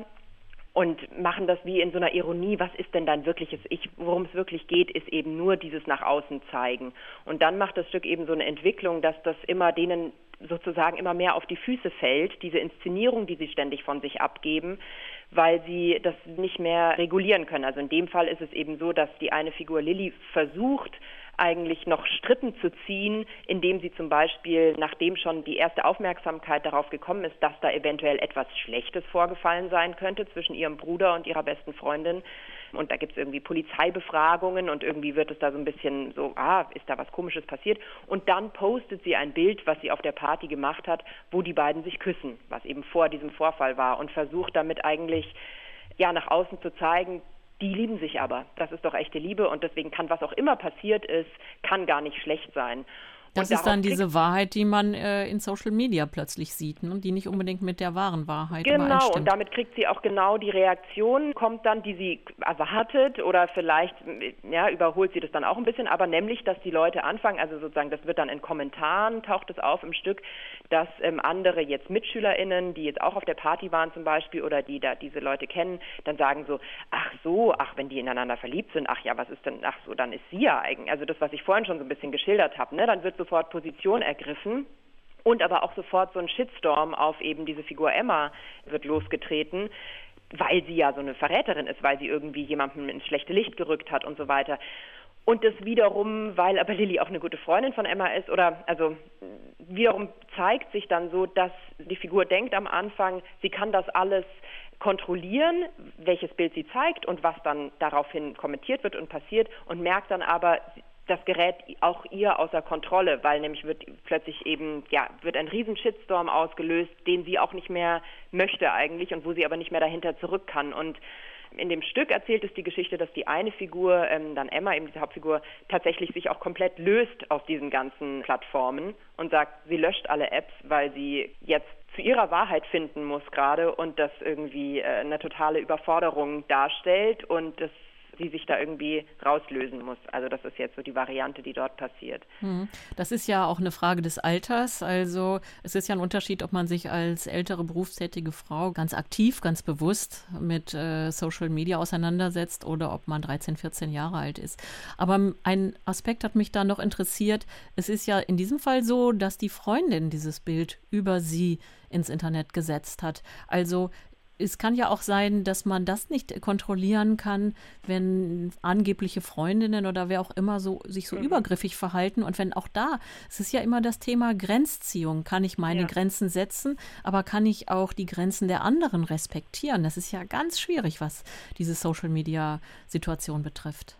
und machen das wie in so einer Ironie, was ist denn dein wirkliches Ich, worum es wirklich geht, ist eben nur dieses nach außen zeigen. Und dann macht das Stück eben so eine Entwicklung, dass das immer denen sozusagen immer mehr auf die Füße fällt, diese Inszenierung, die sie ständig von sich abgeben, weil sie das nicht mehr regulieren können. Also in dem Fall ist es eben so, dass die eine Figur Lilly versucht, eigentlich noch Strippen zu ziehen, indem sie zum Beispiel, nachdem schon die erste Aufmerksamkeit darauf gekommen ist, dass da eventuell etwas Schlechtes vorgefallen sein könnte zwischen ihrem Bruder und ihrer besten Freundin, und da gibt es irgendwie Polizeibefragungen und irgendwie wird es da so ein bisschen so, ah, ist da was Komisches passiert? Und dann postet sie ein Bild, was sie auf der Party gemacht hat, wo die beiden sich küssen, was eben vor diesem Vorfall war, und versucht damit eigentlich, ja, nach außen zu zeigen, die lieben sich aber. Das ist doch echte Liebe und deswegen kann, was auch immer passiert ist, kann gar nicht schlecht sein. Das ist dann diese Wahrheit, die man äh, in Social Media plötzlich sieht, ne? Die nicht unbedingt mit der wahren Wahrheit übereinstimmt. Genau, und damit kriegt sie auch genau die Reaktion, kommt dann, die sie erwartet, oder vielleicht ja, überholt sie das dann auch ein bisschen, aber nämlich, dass die Leute anfangen, also sozusagen, das wird dann in Kommentaren, taucht es auf im Stück, dass ähm, andere jetzt MitschülerInnen, die jetzt auch auf der Party waren zum Beispiel oder die da diese Leute kennen, dann sagen so, ach so, ach, wenn die ineinander verliebt sind, ach ja, was ist denn, ach so, dann ist sie ja eigentlich, also das, was ich vorhin schon so ein bisschen geschildert habe, ne, dann wird sofort Position ergriffen und aber auch sofort so ein Shitstorm auf eben diese Figur Emma wird losgetreten, weil sie ja so eine Verräterin ist, weil sie irgendwie jemandem ins schlechte Licht gerückt hat und so weiter. Und das wiederum, weil aber Lilly auch eine gute Freundin von Emma ist, oder also wiederum zeigt sich dann so, dass die Figur denkt am Anfang, sie kann das alles kontrollieren, welches Bild sie zeigt und was dann daraufhin kommentiert wird und passiert, und merkt dann aber, das gerät auch ihr außer Kontrolle, weil nämlich wird plötzlich eben, ja, wird ein riesen Shitstorm ausgelöst, den sie auch nicht mehr möchte eigentlich und wo sie aber nicht mehr dahinter zurück kann. Und in dem Stück erzählt es die Geschichte, dass die eine Figur, ähm, dann Emma, eben diese Hauptfigur, tatsächlich sich auch komplett löst aus diesen ganzen Plattformen und sagt, sie löscht alle Apps, weil sie jetzt zu ihrer Wahrheit finden muss gerade und das irgendwie äh, eine totale Überforderung darstellt und das sie sich da irgendwie rauslösen muss. Also das ist jetzt so die Variante, die dort passiert. Das ist ja auch eine Frage des Alters. Also es ist ja ein Unterschied, ob man sich als ältere berufstätige Frau ganz aktiv, ganz bewusst mit äh, Social Media auseinandersetzt oder ob man dreizehn, vierzehn Jahre alt ist. Aber ein Aspekt hat mich da noch interessiert. Es ist ja in diesem Fall so, dass die Freundin dieses Bild über sie ins Internet gesetzt hat. Also es kann ja auch sein, dass man das nicht kontrollieren kann, wenn angebliche Freundinnen oder wer auch immer so sich so mhm. übergriffig verhalten. Und wenn auch da, es ist ja immer das Thema Grenzziehung. Kann ich meine ja. Grenzen setzen, aber kann ich auch die Grenzen der anderen respektieren? Das ist ja ganz schwierig, was diese Social-Media-Situation betrifft.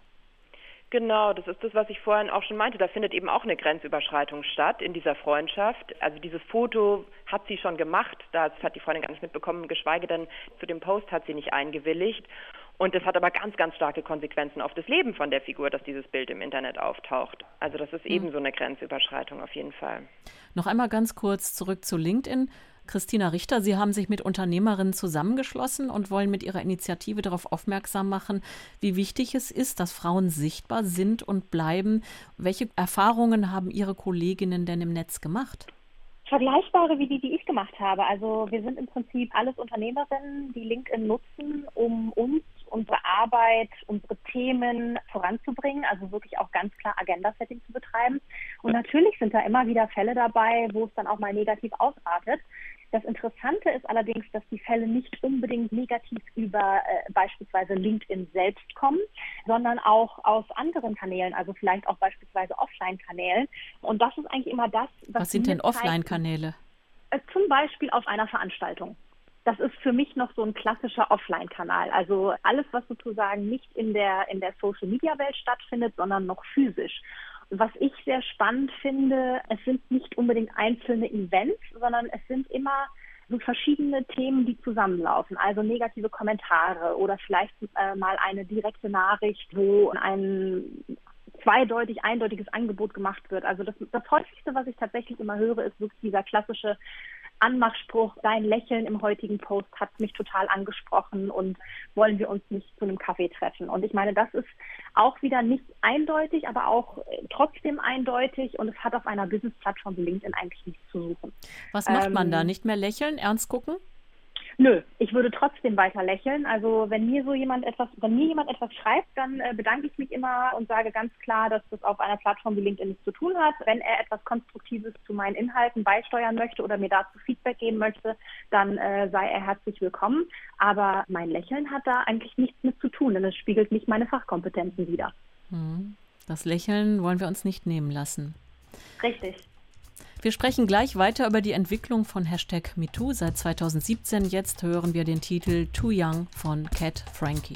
Genau, das ist das, was ich vorhin auch schon meinte. Da findet eben auch eine Grenzüberschreitung statt in dieser Freundschaft. Also dieses Foto hat sie schon gemacht, das hat die Freundin gar nicht mitbekommen, geschweige denn zu dem Post hat sie nicht eingewilligt. Und das hat aber ganz, ganz starke Konsequenzen auf das Leben von der Figur, dass dieses Bild im Internet auftaucht. Also das ist eben so eine Grenzüberschreitung auf jeden Fall. Noch einmal ganz kurz zurück zu LinkedIn. Christina Richter, Sie haben sich mit Unternehmerinnen zusammengeschlossen und wollen mit Ihrer Initiative darauf aufmerksam machen, wie wichtig es ist, dass Frauen sichtbar sind und bleiben. Welche Erfahrungen haben Ihre Kolleginnen denn im Netz gemacht? Vergleichbare wie die, die ich gemacht habe. Also wir sind im Prinzip alles Unternehmerinnen, die LinkedIn nutzen, um uns, unsere Arbeit, unsere Themen voranzubringen, also wirklich auch ganz klar Agenda-Setting zu betreiben. Und natürlich sind da immer wieder Fälle dabei, wo es dann auch mal negativ ausartet. Das Interessante ist allerdings, dass die Fälle nicht unbedingt negativ über äh, beispielsweise LinkedIn selbst kommen, sondern auch aus anderen Kanälen, also vielleicht auch beispielsweise Offline-Kanälen. Und das ist eigentlich immer das, was... Was sind denn Offline-Kanäle? Äh, zum Beispiel auf einer Veranstaltung. Das ist für mich noch so ein klassischer Offline-Kanal. Also alles, was sozusagen nicht in der, in der Social-Media-Welt stattfindet, sondern noch physisch. Was ich sehr spannend finde, es sind nicht unbedingt einzelne Events, sondern es sind immer so verschiedene Themen, die zusammenlaufen. Also negative Kommentare oder vielleicht äh, mal eine direkte Nachricht, wo ein zweideutig, eindeutiges Angebot gemacht wird. Also das, das häufigste, was ich tatsächlich immer höre, ist wirklich dieser klassische Anmachspruch, dein Lächeln im heutigen Post hat mich total angesprochen und wollen wir uns nicht zu einem Kaffee treffen. Und ich meine, das ist auch wieder nicht eindeutig, aber auch trotzdem eindeutig und es hat auf einer Business-Plattform wie LinkedIn eigentlich nichts zu suchen. Was macht ähm, man da? Nicht mehr lächeln, ernst gucken? Nö, ich würde trotzdem weiter lächeln. Also wenn mir so jemand etwas, wenn mir jemand etwas schreibt, dann äh, bedanke ich mich immer und sage ganz klar, dass das auf einer Plattform wie LinkedIn nichts zu tun hat. Wenn er etwas Konstruktives zu meinen Inhalten beisteuern möchte oder mir dazu Feedback geben möchte, dann äh, sei er herzlich willkommen. Aber mein Lächeln hat da eigentlich nichts mit zu tun, denn es spiegelt nicht meine Fachkompetenzen wider. Das Lächeln wollen wir uns nicht nehmen lassen. Richtig. Wir sprechen gleich weiter über die Entwicklung von Hashtag MeToo seit zweitausendsiebzehn. Jetzt hören wir den Titel Too Young von Cat Frankie.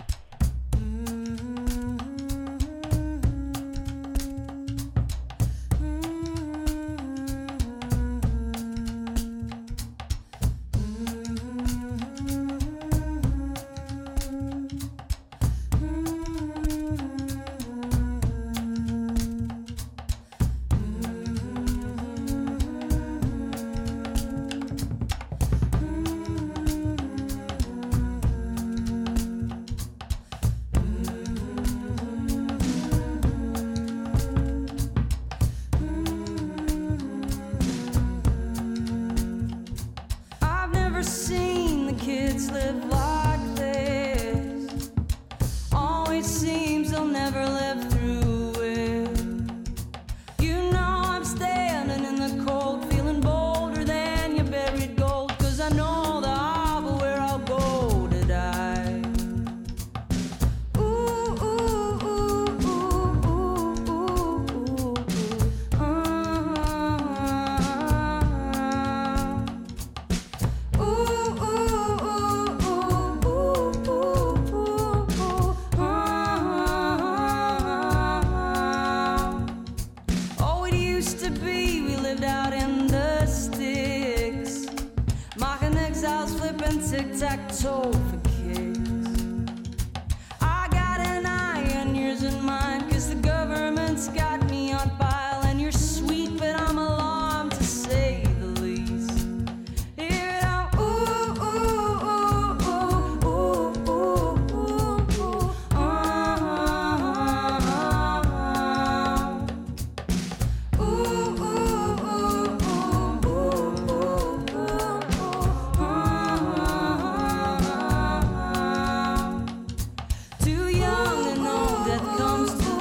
tic-tac-toe for kicks. I got an eye on yours and mine, 'cause the government's got me on file. And you're sweet, but I'm alarmed to say the least. Hear it out, ooh, ooh, ooh, ooh, ooh, ooh, ooh, ooh, uh-huh. Ooh, ooh, ooh, ooh, ooh, ooh, ooh, uh-huh. Too young to know death comes to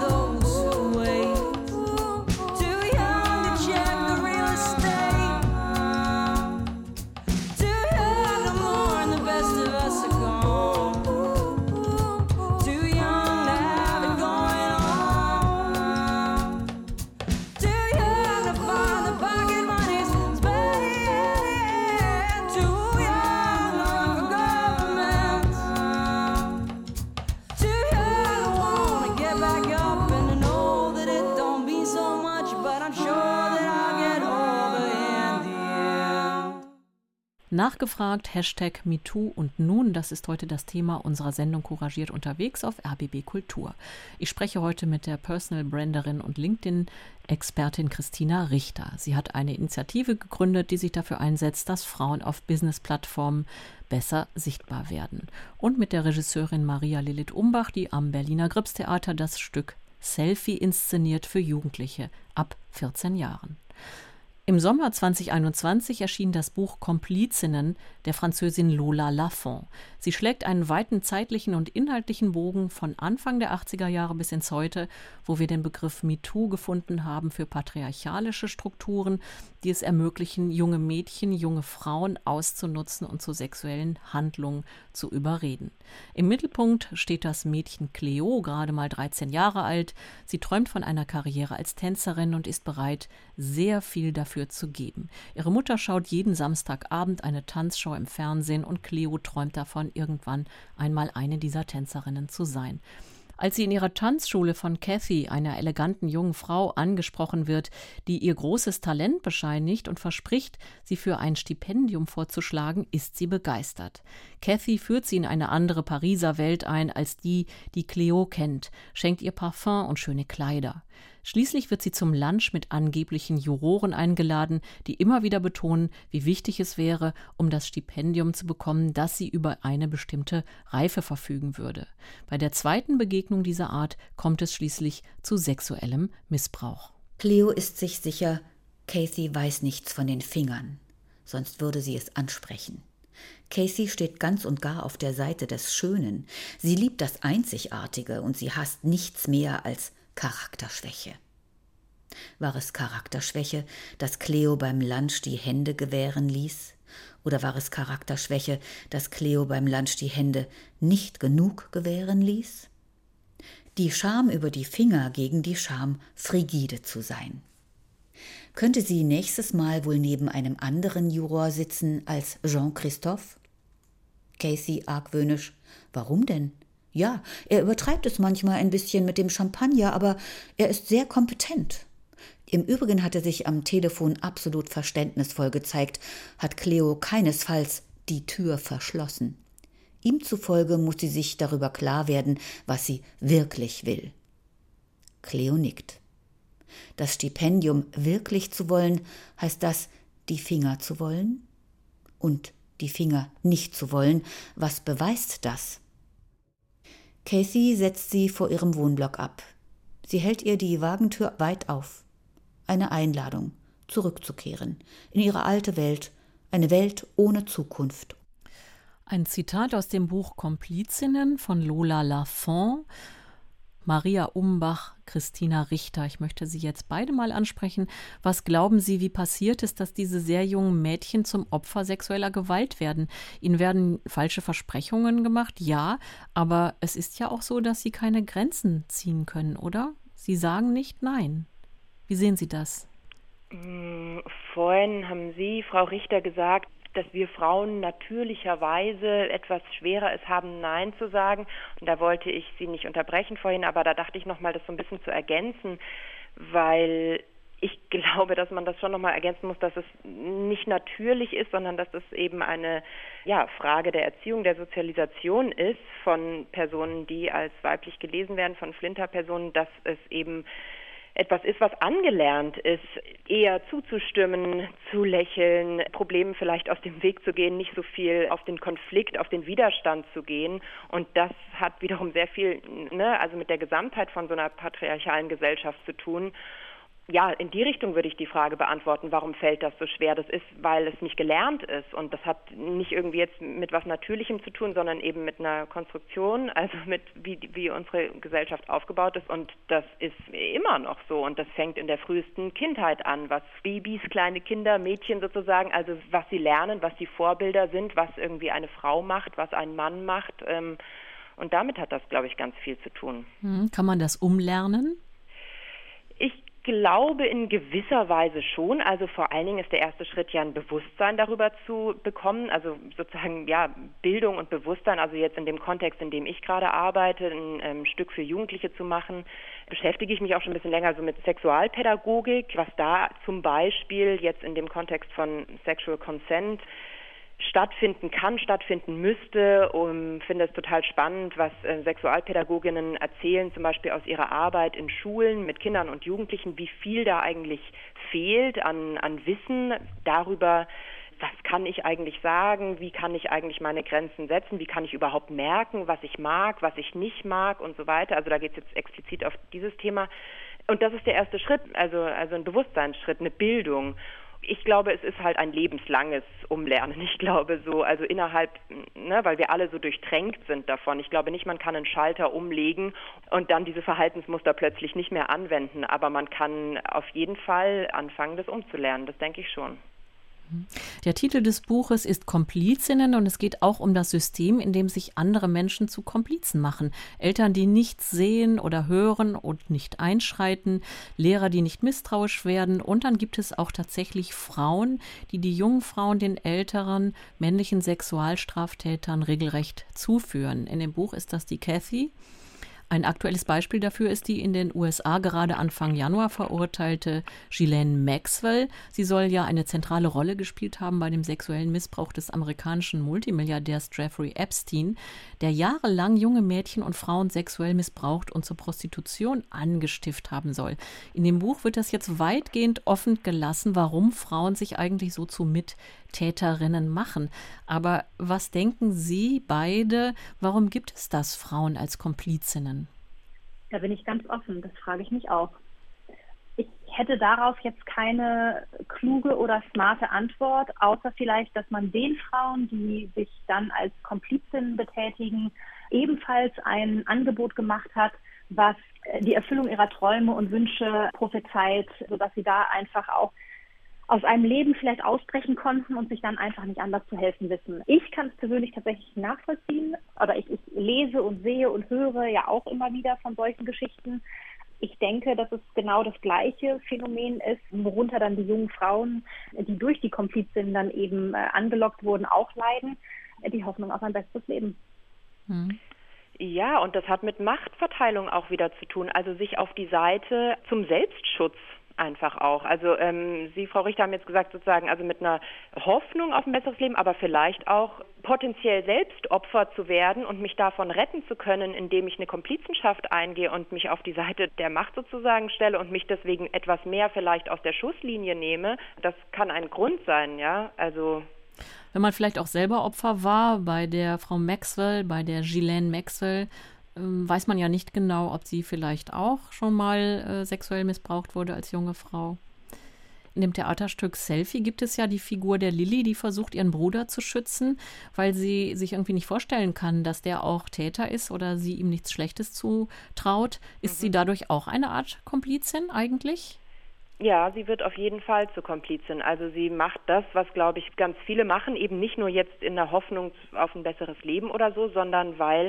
Nachgefragt, Hashtag MeToo und nun, das ist heute das Thema unserer Sendung Couragiert unterwegs auf R B B Kultur. Ich spreche heute mit der Personal Branderin und LinkedIn-Expertin Christina Richter. Sie hat eine Initiative gegründet, die sich dafür einsetzt, dass Frauen auf Business-Plattformen besser sichtbar werden. Und mit der Regisseurin Maria Lilith Umbach, die am Berliner Gripstheater das Stück Selfie inszeniert für Jugendliche ab vierzehn Jahren. Im Sommer zwanzig einundzwanzig erschien das Buch Komplizinnen der Französin Lola Lafont. Sie schlägt einen weiten zeitlichen und inhaltlichen Bogen von Anfang der achtziger Jahre bis ins Heute, wo wir den Begriff MeToo gefunden haben für patriarchalische Strukturen, die es ermöglichen, junge Mädchen, junge Frauen auszunutzen und zu sexuellen Handlungen zu überreden. Im Mittelpunkt steht das Mädchen Cleo, gerade mal dreizehn Jahre alt. Sie träumt von einer Karriere als Tänzerin und ist bereit, sehr viel dafür zu geben. Ihre Mutter schaut jeden Samstagabend eine Tanzshow im Fernsehen und Cleo träumt davon, irgendwann einmal eine dieser Tänzerinnen zu sein. Als sie in ihrer Tanzschule von Kathy, einer eleganten jungen Frau, angesprochen wird, die ihr großes Talent bescheinigt und verspricht, sie für ein Stipendium vorzuschlagen, ist sie begeistert. Kathy führt sie in eine andere Pariser Welt ein als die, die Cleo kennt, schenkt ihr Parfum und schöne Kleider. Schließlich wird sie zum Lunch mit angeblichen Juroren eingeladen, die immer wieder betonen, wie wichtig es wäre, um das Stipendium zu bekommen, dass sie über eine bestimmte Reife verfügen würde. Bei der zweiten Begegnung dieser Art kommt es schließlich zu sexuellem Missbrauch. Cleo ist sich sicher, Kathy weiß nichts von den Fingern, sonst würde sie es ansprechen. Kathy steht ganz und gar auf der Seite des Schönen. Sie liebt das Einzigartige und sie hasst nichts mehr als Charakterschwäche. War es Charakterschwäche, dass Cleo beim Lunch die Hände gewähren ließ? Oder war es Charakterschwäche, dass Cleo beim Lunch die Hände nicht genug gewähren ließ? Die Scham über die Finger gegen die Scham, frigide zu sein. Könnte sie nächstes Mal wohl neben einem anderen Juror sitzen als Jean-Christophe? Kathy argwöhnisch. Warum denn? Ja, er übertreibt es manchmal ein bisschen mit dem Champagner, aber er ist sehr kompetent. Im Übrigen hat er sich am Telefon absolut verständnisvoll gezeigt, hat Cleo keinesfalls die Tür verschlossen. Ihm zufolge muss sie sich darüber klar werden, was sie wirklich will. Cleo nickt. Das Stipendium wirklich zu wollen, heißt das, die Finger zu wollen? Und die Finger nicht zu wollen, was beweist das? Kathy setzt sie vor ihrem Wohnblock ab. Sie hält ihr die Wagentür weit auf. Eine Einladung, zurückzukehren, in ihre alte Welt, eine Welt ohne Zukunft. Ein Zitat aus dem Buch Komplizinnen von Lola Lafont. Maria Umbach, Christina Richter. Ich möchte Sie jetzt beide mal ansprechen. Was glauben Sie, wie passiert es, dass diese sehr jungen Mädchen zum Opfer sexueller Gewalt werden? Ihnen werden falsche Versprechungen gemacht, ja, aber es ist ja auch so, dass sie keine Grenzen ziehen können, oder? Sie sagen nicht nein. Wie sehen Sie das? Vorhin haben Sie, Frau Richter, gesagt, dass wir Frauen natürlicherweise etwas schwerer es haben, Nein zu sagen. Und da wollte ich Sie nicht unterbrechen vorhin, aber da dachte ich nochmal, das so ein bisschen zu ergänzen, weil ich glaube, dass man das schon nochmal ergänzen muss, dass es nicht natürlich ist, sondern dass es eben eine ja, Frage der Erziehung, der Sozialisation ist von Personen, die als weiblich gelesen werden, von Flinterpersonen, dass es eben etwas ist, was angelernt ist, eher zuzustimmen, zu lächeln, Problemen vielleicht aus dem Weg zu gehen, nicht so viel auf den Konflikt, auf den Widerstand zu gehen. Und das hat wiederum sehr viel, ne, also mit der Gesamtheit von so einer patriarchalen Gesellschaft zu tun. Ja, in die Richtung würde ich die Frage beantworten, warum fällt das so schwer? Das ist, weil es nicht gelernt ist und das hat nicht irgendwie jetzt mit was Natürlichem zu tun, sondern eben mit einer Konstruktion, also mit wie, wie unsere Gesellschaft aufgebaut ist und das ist immer noch so und das fängt in der frühesten Kindheit an, was Babys, kleine Kinder, Mädchen sozusagen, also was sie lernen, was die Vorbilder sind, was irgendwie eine Frau macht, was ein Mann macht und damit hat das, glaube ich, ganz viel zu tun. Kann man das umlernen? Ich Ich glaube in gewisser Weise schon. Also vor allen Dingen ist der erste Schritt ja ein Bewusstsein darüber zu bekommen, also sozusagen ja Bildung und Bewusstsein, also jetzt in dem Kontext, in dem ich gerade arbeite, ein ähm, Stück für Jugendliche zu machen, beschäftige ich mich auch schon ein bisschen länger so mit Sexualpädagogik, was da zum Beispiel jetzt in dem Kontext von Sexual Consent stattfinden kann, stattfinden müsste. Und finde es total spannend, was äh, Sexualpädagoginnen erzählen, zum Beispiel aus ihrer Arbeit in Schulen mit Kindern und Jugendlichen, wie viel da eigentlich fehlt an, an Wissen darüber, was kann ich eigentlich sagen, wie kann ich eigentlich meine Grenzen setzen, wie kann ich überhaupt merken, was ich mag, was ich nicht mag und so weiter. Also da geht es jetzt explizit auf dieses Thema. Und das ist der erste Schritt, also, also ein Bewusstseinsschritt, eine Bildung. Ich glaube, es ist halt ein lebenslanges Umlernen. Ich glaube so, also innerhalb, ne, weil wir alle so durchtränkt sind davon. Ich glaube nicht, man kann einen Schalter umlegen und dann diese Verhaltensmuster plötzlich nicht mehr anwenden. Aber man kann auf jeden Fall anfangen, das umzulernen. Das denke ich schon. Der Titel des Buches ist Komplizinnen und es geht auch um das System, in dem sich andere Menschen zu Komplizen machen. Eltern, die nichts sehen oder hören und nicht einschreiten, Lehrer, die nicht misstrauisch werden und dann gibt es auch tatsächlich Frauen, die die jungen Frauen den älteren männlichen Sexualstraftätern regelrecht zuführen. In dem Buch ist das die Kathy. Ein aktuelles Beispiel dafür ist die in den U S A gerade Anfang Januar verurteilte Ghislaine Maxwell. Sie soll ja eine zentrale Rolle gespielt haben bei dem sexuellen Missbrauch des amerikanischen Multimilliardärs Jeffrey Epstein, der jahrelang junge Mädchen und Frauen sexuell missbraucht und zur Prostitution angestiftet haben soll. In dem Buch wird das jetzt weitgehend offen gelassen, warum Frauen sich eigentlich so zu Mittäterinnen machen. Aber was denken Sie beide, warum gibt es das, Frauen als Komplizinnen? Da bin ich ganz offen, das frage ich mich auch. Ich hätte darauf jetzt keine kluge oder smarte Antwort, außer vielleicht, dass man den Frauen, die sich dann als Komplizinnen betätigen, ebenfalls ein Angebot gemacht hat, was die Erfüllung ihrer Träume und Wünsche prophezeit, sodass sie da einfach auch aus einem Leben vielleicht ausbrechen konnten und sich dann einfach nicht anders zu helfen wissen. Ich kann es persönlich tatsächlich nachvollziehen, aber ich, ich lese und sehe und höre ja auch immer wieder von solchen Geschichten. Ich denke, dass es genau das gleiche Phänomen ist, worunter dann die jungen Frauen, die durch die Komplizinnen dann eben äh, angelockt wurden, auch leiden, die Hoffnung auf ein besseres Leben. Hm. Ja, und das hat mit Machtverteilung auch wieder zu tun, also sich auf die Seite zum Selbstschutz einfach auch. Also ähm, Sie, Frau Richter, haben jetzt gesagt sozusagen, also mit einer Hoffnung auf ein besseres Leben, aber vielleicht auch potenziell selbst Opfer zu werden und mich davon retten zu können, indem ich eine Komplizenschaft eingehe und mich auf die Seite der Macht sozusagen stelle und mich deswegen etwas mehr vielleicht aus der Schusslinie nehme. Das kann ein Grund sein, ja, also... Wenn man vielleicht auch selber Opfer war, bei der Frau Maxwell, bei der Ghislaine Maxwell, weiß man ja nicht genau, ob sie vielleicht auch schon mal äh, sexuell missbraucht wurde als junge Frau. In dem Theaterstück Selfie gibt es ja die Figur der Lilly, die versucht, ihren Bruder zu schützen, weil sie sich irgendwie nicht vorstellen kann, dass der auch Täter ist oder sie ihm nichts Schlechtes zutraut. Ist mhm. sie dadurch auch eine Art Komplizin eigentlich? Ja, sie wird auf jeden Fall zur Komplizin. Also sie macht das, was, glaube ich, ganz viele machen, eben nicht nur jetzt in der Hoffnung auf ein besseres Leben oder so, sondern weil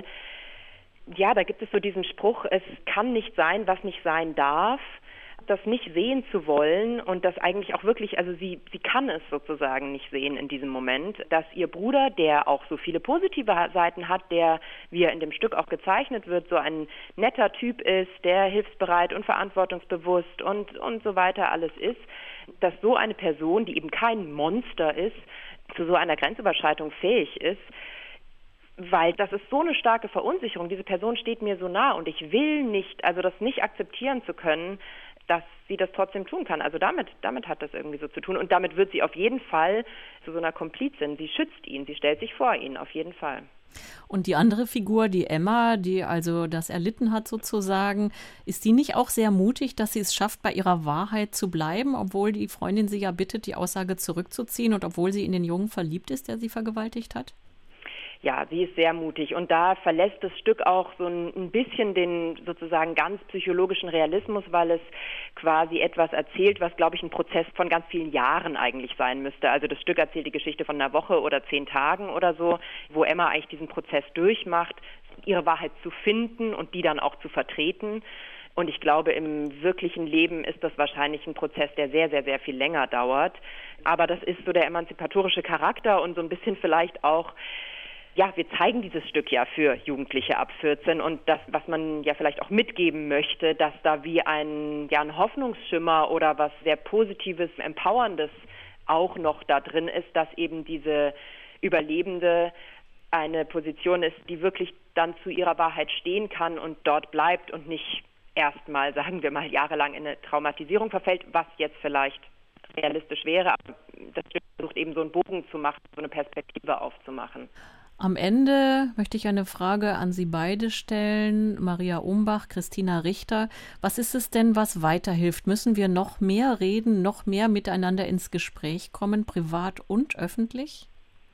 ja, da gibt es so diesen Spruch, es kann nicht sein, was nicht sein darf, das nicht sehen zu wollen und das eigentlich auch wirklich, also sie, sie kann es sozusagen nicht sehen in diesem Moment, dass ihr Bruder, der auch so viele positive Seiten hat, der, wie er in dem Stück auch gezeichnet wird, so ein netter Typ ist, der hilfsbereit und verantwortungsbewusst und, und so weiter alles ist, dass so eine Person, die eben kein Monster ist, zu so einer Grenzüberschreitung fähig ist, weil das ist so eine starke Verunsicherung. Diese Person steht mir so nah und ich will nicht, also das nicht akzeptieren zu können, dass sie das trotzdem tun kann. Also damit, damit hat das irgendwie so zu tun. Und damit wird sie auf jeden Fall zu so einer Komplizin. Sie schützt ihn, sie stellt sich vor ihn, auf jeden Fall. Und die andere Figur, die Emma, die also das erlitten hat sozusagen, ist die nicht auch sehr mutig, dass sie es schafft, bei ihrer Wahrheit zu bleiben, obwohl die Freundin sie ja bittet, die Aussage zurückzuziehen und obwohl sie in den Jungen verliebt ist, der sie vergewaltigt hat? Ja, sie ist sehr mutig und da verlässt das Stück auch so ein bisschen den sozusagen ganz psychologischen Realismus, weil es quasi etwas erzählt, was, glaube ich, ein Prozess von ganz vielen Jahren eigentlich sein müsste. Also das Stück erzählt die Geschichte von einer Woche oder zehn Tagen oder so, wo Emma eigentlich diesen Prozess durchmacht, ihre Wahrheit zu finden und die dann auch zu vertreten. Und ich glaube, im wirklichen Leben ist das wahrscheinlich ein Prozess, der sehr, sehr, sehr viel länger dauert. Aber das ist so der emanzipatorische Charakter und so ein bisschen vielleicht auch, ja, wir zeigen dieses Stück ja für Jugendliche ab vierzehn und das, was man ja vielleicht auch mitgeben möchte, dass da wie ein, ja, ein Hoffnungsschimmer oder was sehr Positives, Empowerndes auch noch da drin ist, dass eben diese Überlebende eine Position ist, die wirklich dann zu ihrer Wahrheit stehen kann und dort bleibt und nicht erstmal, sagen wir mal, jahrelang in eine Traumatisierung verfällt, was jetzt vielleicht realistisch wäre. Aber das Stück versucht eben so einen Bogen zu machen, so eine Perspektive aufzumachen. Am Ende möchte ich eine Frage an Sie beide stellen, Maria Umbach, Christina Richter. Was ist es denn, was weiterhilft? Müssen wir noch mehr reden, noch mehr miteinander ins Gespräch kommen, privat und öffentlich?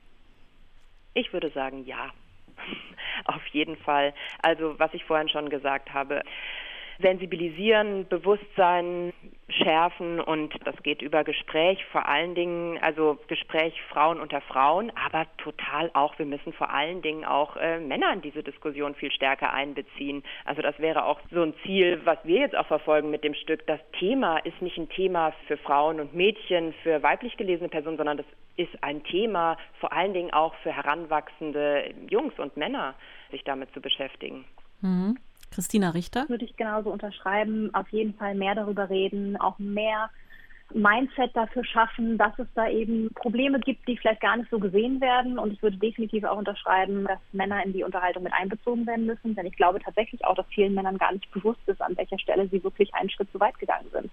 Ich würde sagen, ja, auf jeden Fall. Also was ich vorhin schon gesagt habe, sensibilisieren, Bewusstsein schärfen und das geht über Gespräch, vor allen Dingen, also Gespräch Frauen unter Frauen, aber total auch, wir müssen vor allen Dingen auch äh, Männer in diese Diskussion viel stärker einbeziehen. Also das wäre auch so ein Ziel, was wir jetzt auch verfolgen mit dem Stück. Das Thema ist nicht ein Thema für Frauen und Mädchen, für weiblich gelesene Personen, sondern das ist ein Thema vor allen Dingen auch für heranwachsende Jungs und Männer, sich damit zu beschäftigen. Mhm. Christina Richter? Würde ich genauso unterschreiben. Auf jeden Fall mehr darüber reden, auch mehr Mindset dafür schaffen, dass es da eben Probleme gibt, die vielleicht gar nicht so gesehen werden. Und ich würde definitiv auch unterschreiben, dass Männer in die Unterhaltung mit einbezogen werden müssen. Denn ich glaube tatsächlich auch, dass vielen Männern gar nicht bewusst ist, an welcher Stelle sie wirklich einen Schritt zu weit gegangen sind.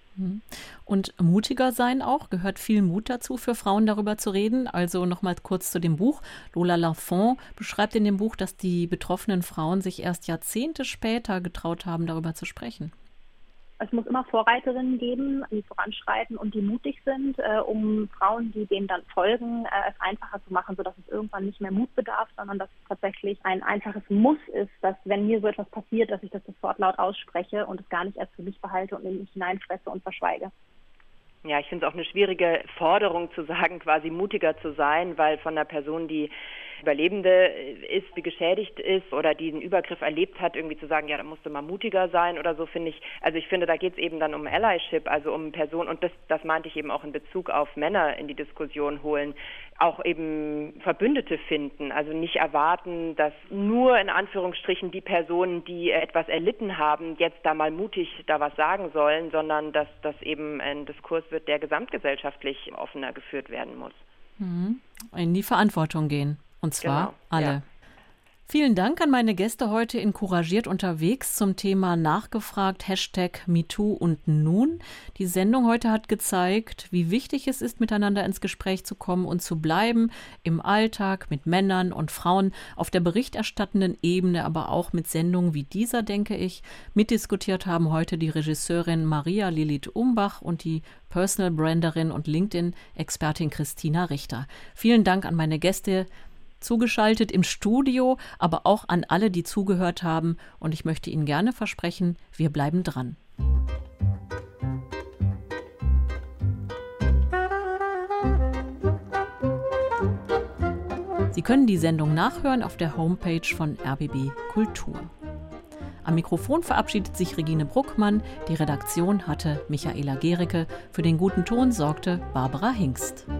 Und mutiger sein auch, gehört viel Mut dazu, für Frauen darüber zu reden. Also nochmal kurz zu dem Buch. Lola Lafont beschreibt in dem Buch, dass die betroffenen Frauen sich erst Jahrzehnte später getraut haben, darüber zu sprechen. Es muss immer Vorreiterinnen geben, die voranschreiten und die mutig sind, äh, um Frauen, die denen dann folgen, äh, es einfacher zu machen, sodass es irgendwann nicht mehr Mut bedarf, sondern dass es tatsächlich ein einfaches Muss ist, dass wenn mir so etwas passiert, dass ich das sofort laut ausspreche und es gar nicht erst für mich behalte und in mich hineinfresse und verschweige. Ja, ich finde es auch eine schwierige Forderung zu sagen, quasi mutiger zu sein, weil von einer Person, die Überlebende ist, die geschädigt ist oder die einen Übergriff erlebt hat, irgendwie zu sagen, ja, da musst du mal mutiger sein oder so, finde ich, also ich finde, da geht es eben dann um Allyship, also um Personen, und das, das meinte ich eben auch in Bezug auf Männer in die Diskussion holen, auch eben Verbündete finden, also nicht erwarten, dass nur in Anführungsstrichen die Personen, die etwas erlitten haben, jetzt da mal mutig da was sagen sollen, sondern dass das eben ein Diskurs wird, der gesamtgesellschaftlich offener geführt werden muss. Mhm. In die Verantwortung gehen. Und zwar genau, alle. Ja. Vielen Dank an meine Gäste heute in Couragiert unterwegs zum Thema Nachgefragt, Hashtag MeToo und Nun. Die Sendung heute hat gezeigt, wie wichtig es ist, miteinander ins Gespräch zu kommen und zu bleiben, im Alltag mit Männern und Frauen, auf der berichterstattenden Ebene, aber auch mit Sendungen wie dieser, denke ich. Mitdiskutiert haben heute die Regisseurin Maria Lilith Umbach und die Personal Branderin und LinkedIn-Expertin Christina Richter. Vielen Dank an meine Gäste, zugeschaltet im Studio, aber auch an alle, die zugehört haben. Und ich möchte Ihnen gerne versprechen, wir bleiben dran. Sie können die Sendung nachhören auf der Homepage von R B B Kultur. Am Mikrofon verabschiedet sich Regine Bruckmann. Die Redaktion hatte Michaela Gericke. Für den guten Ton sorgte Barbara Hingst.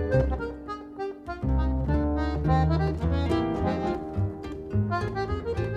Thank you.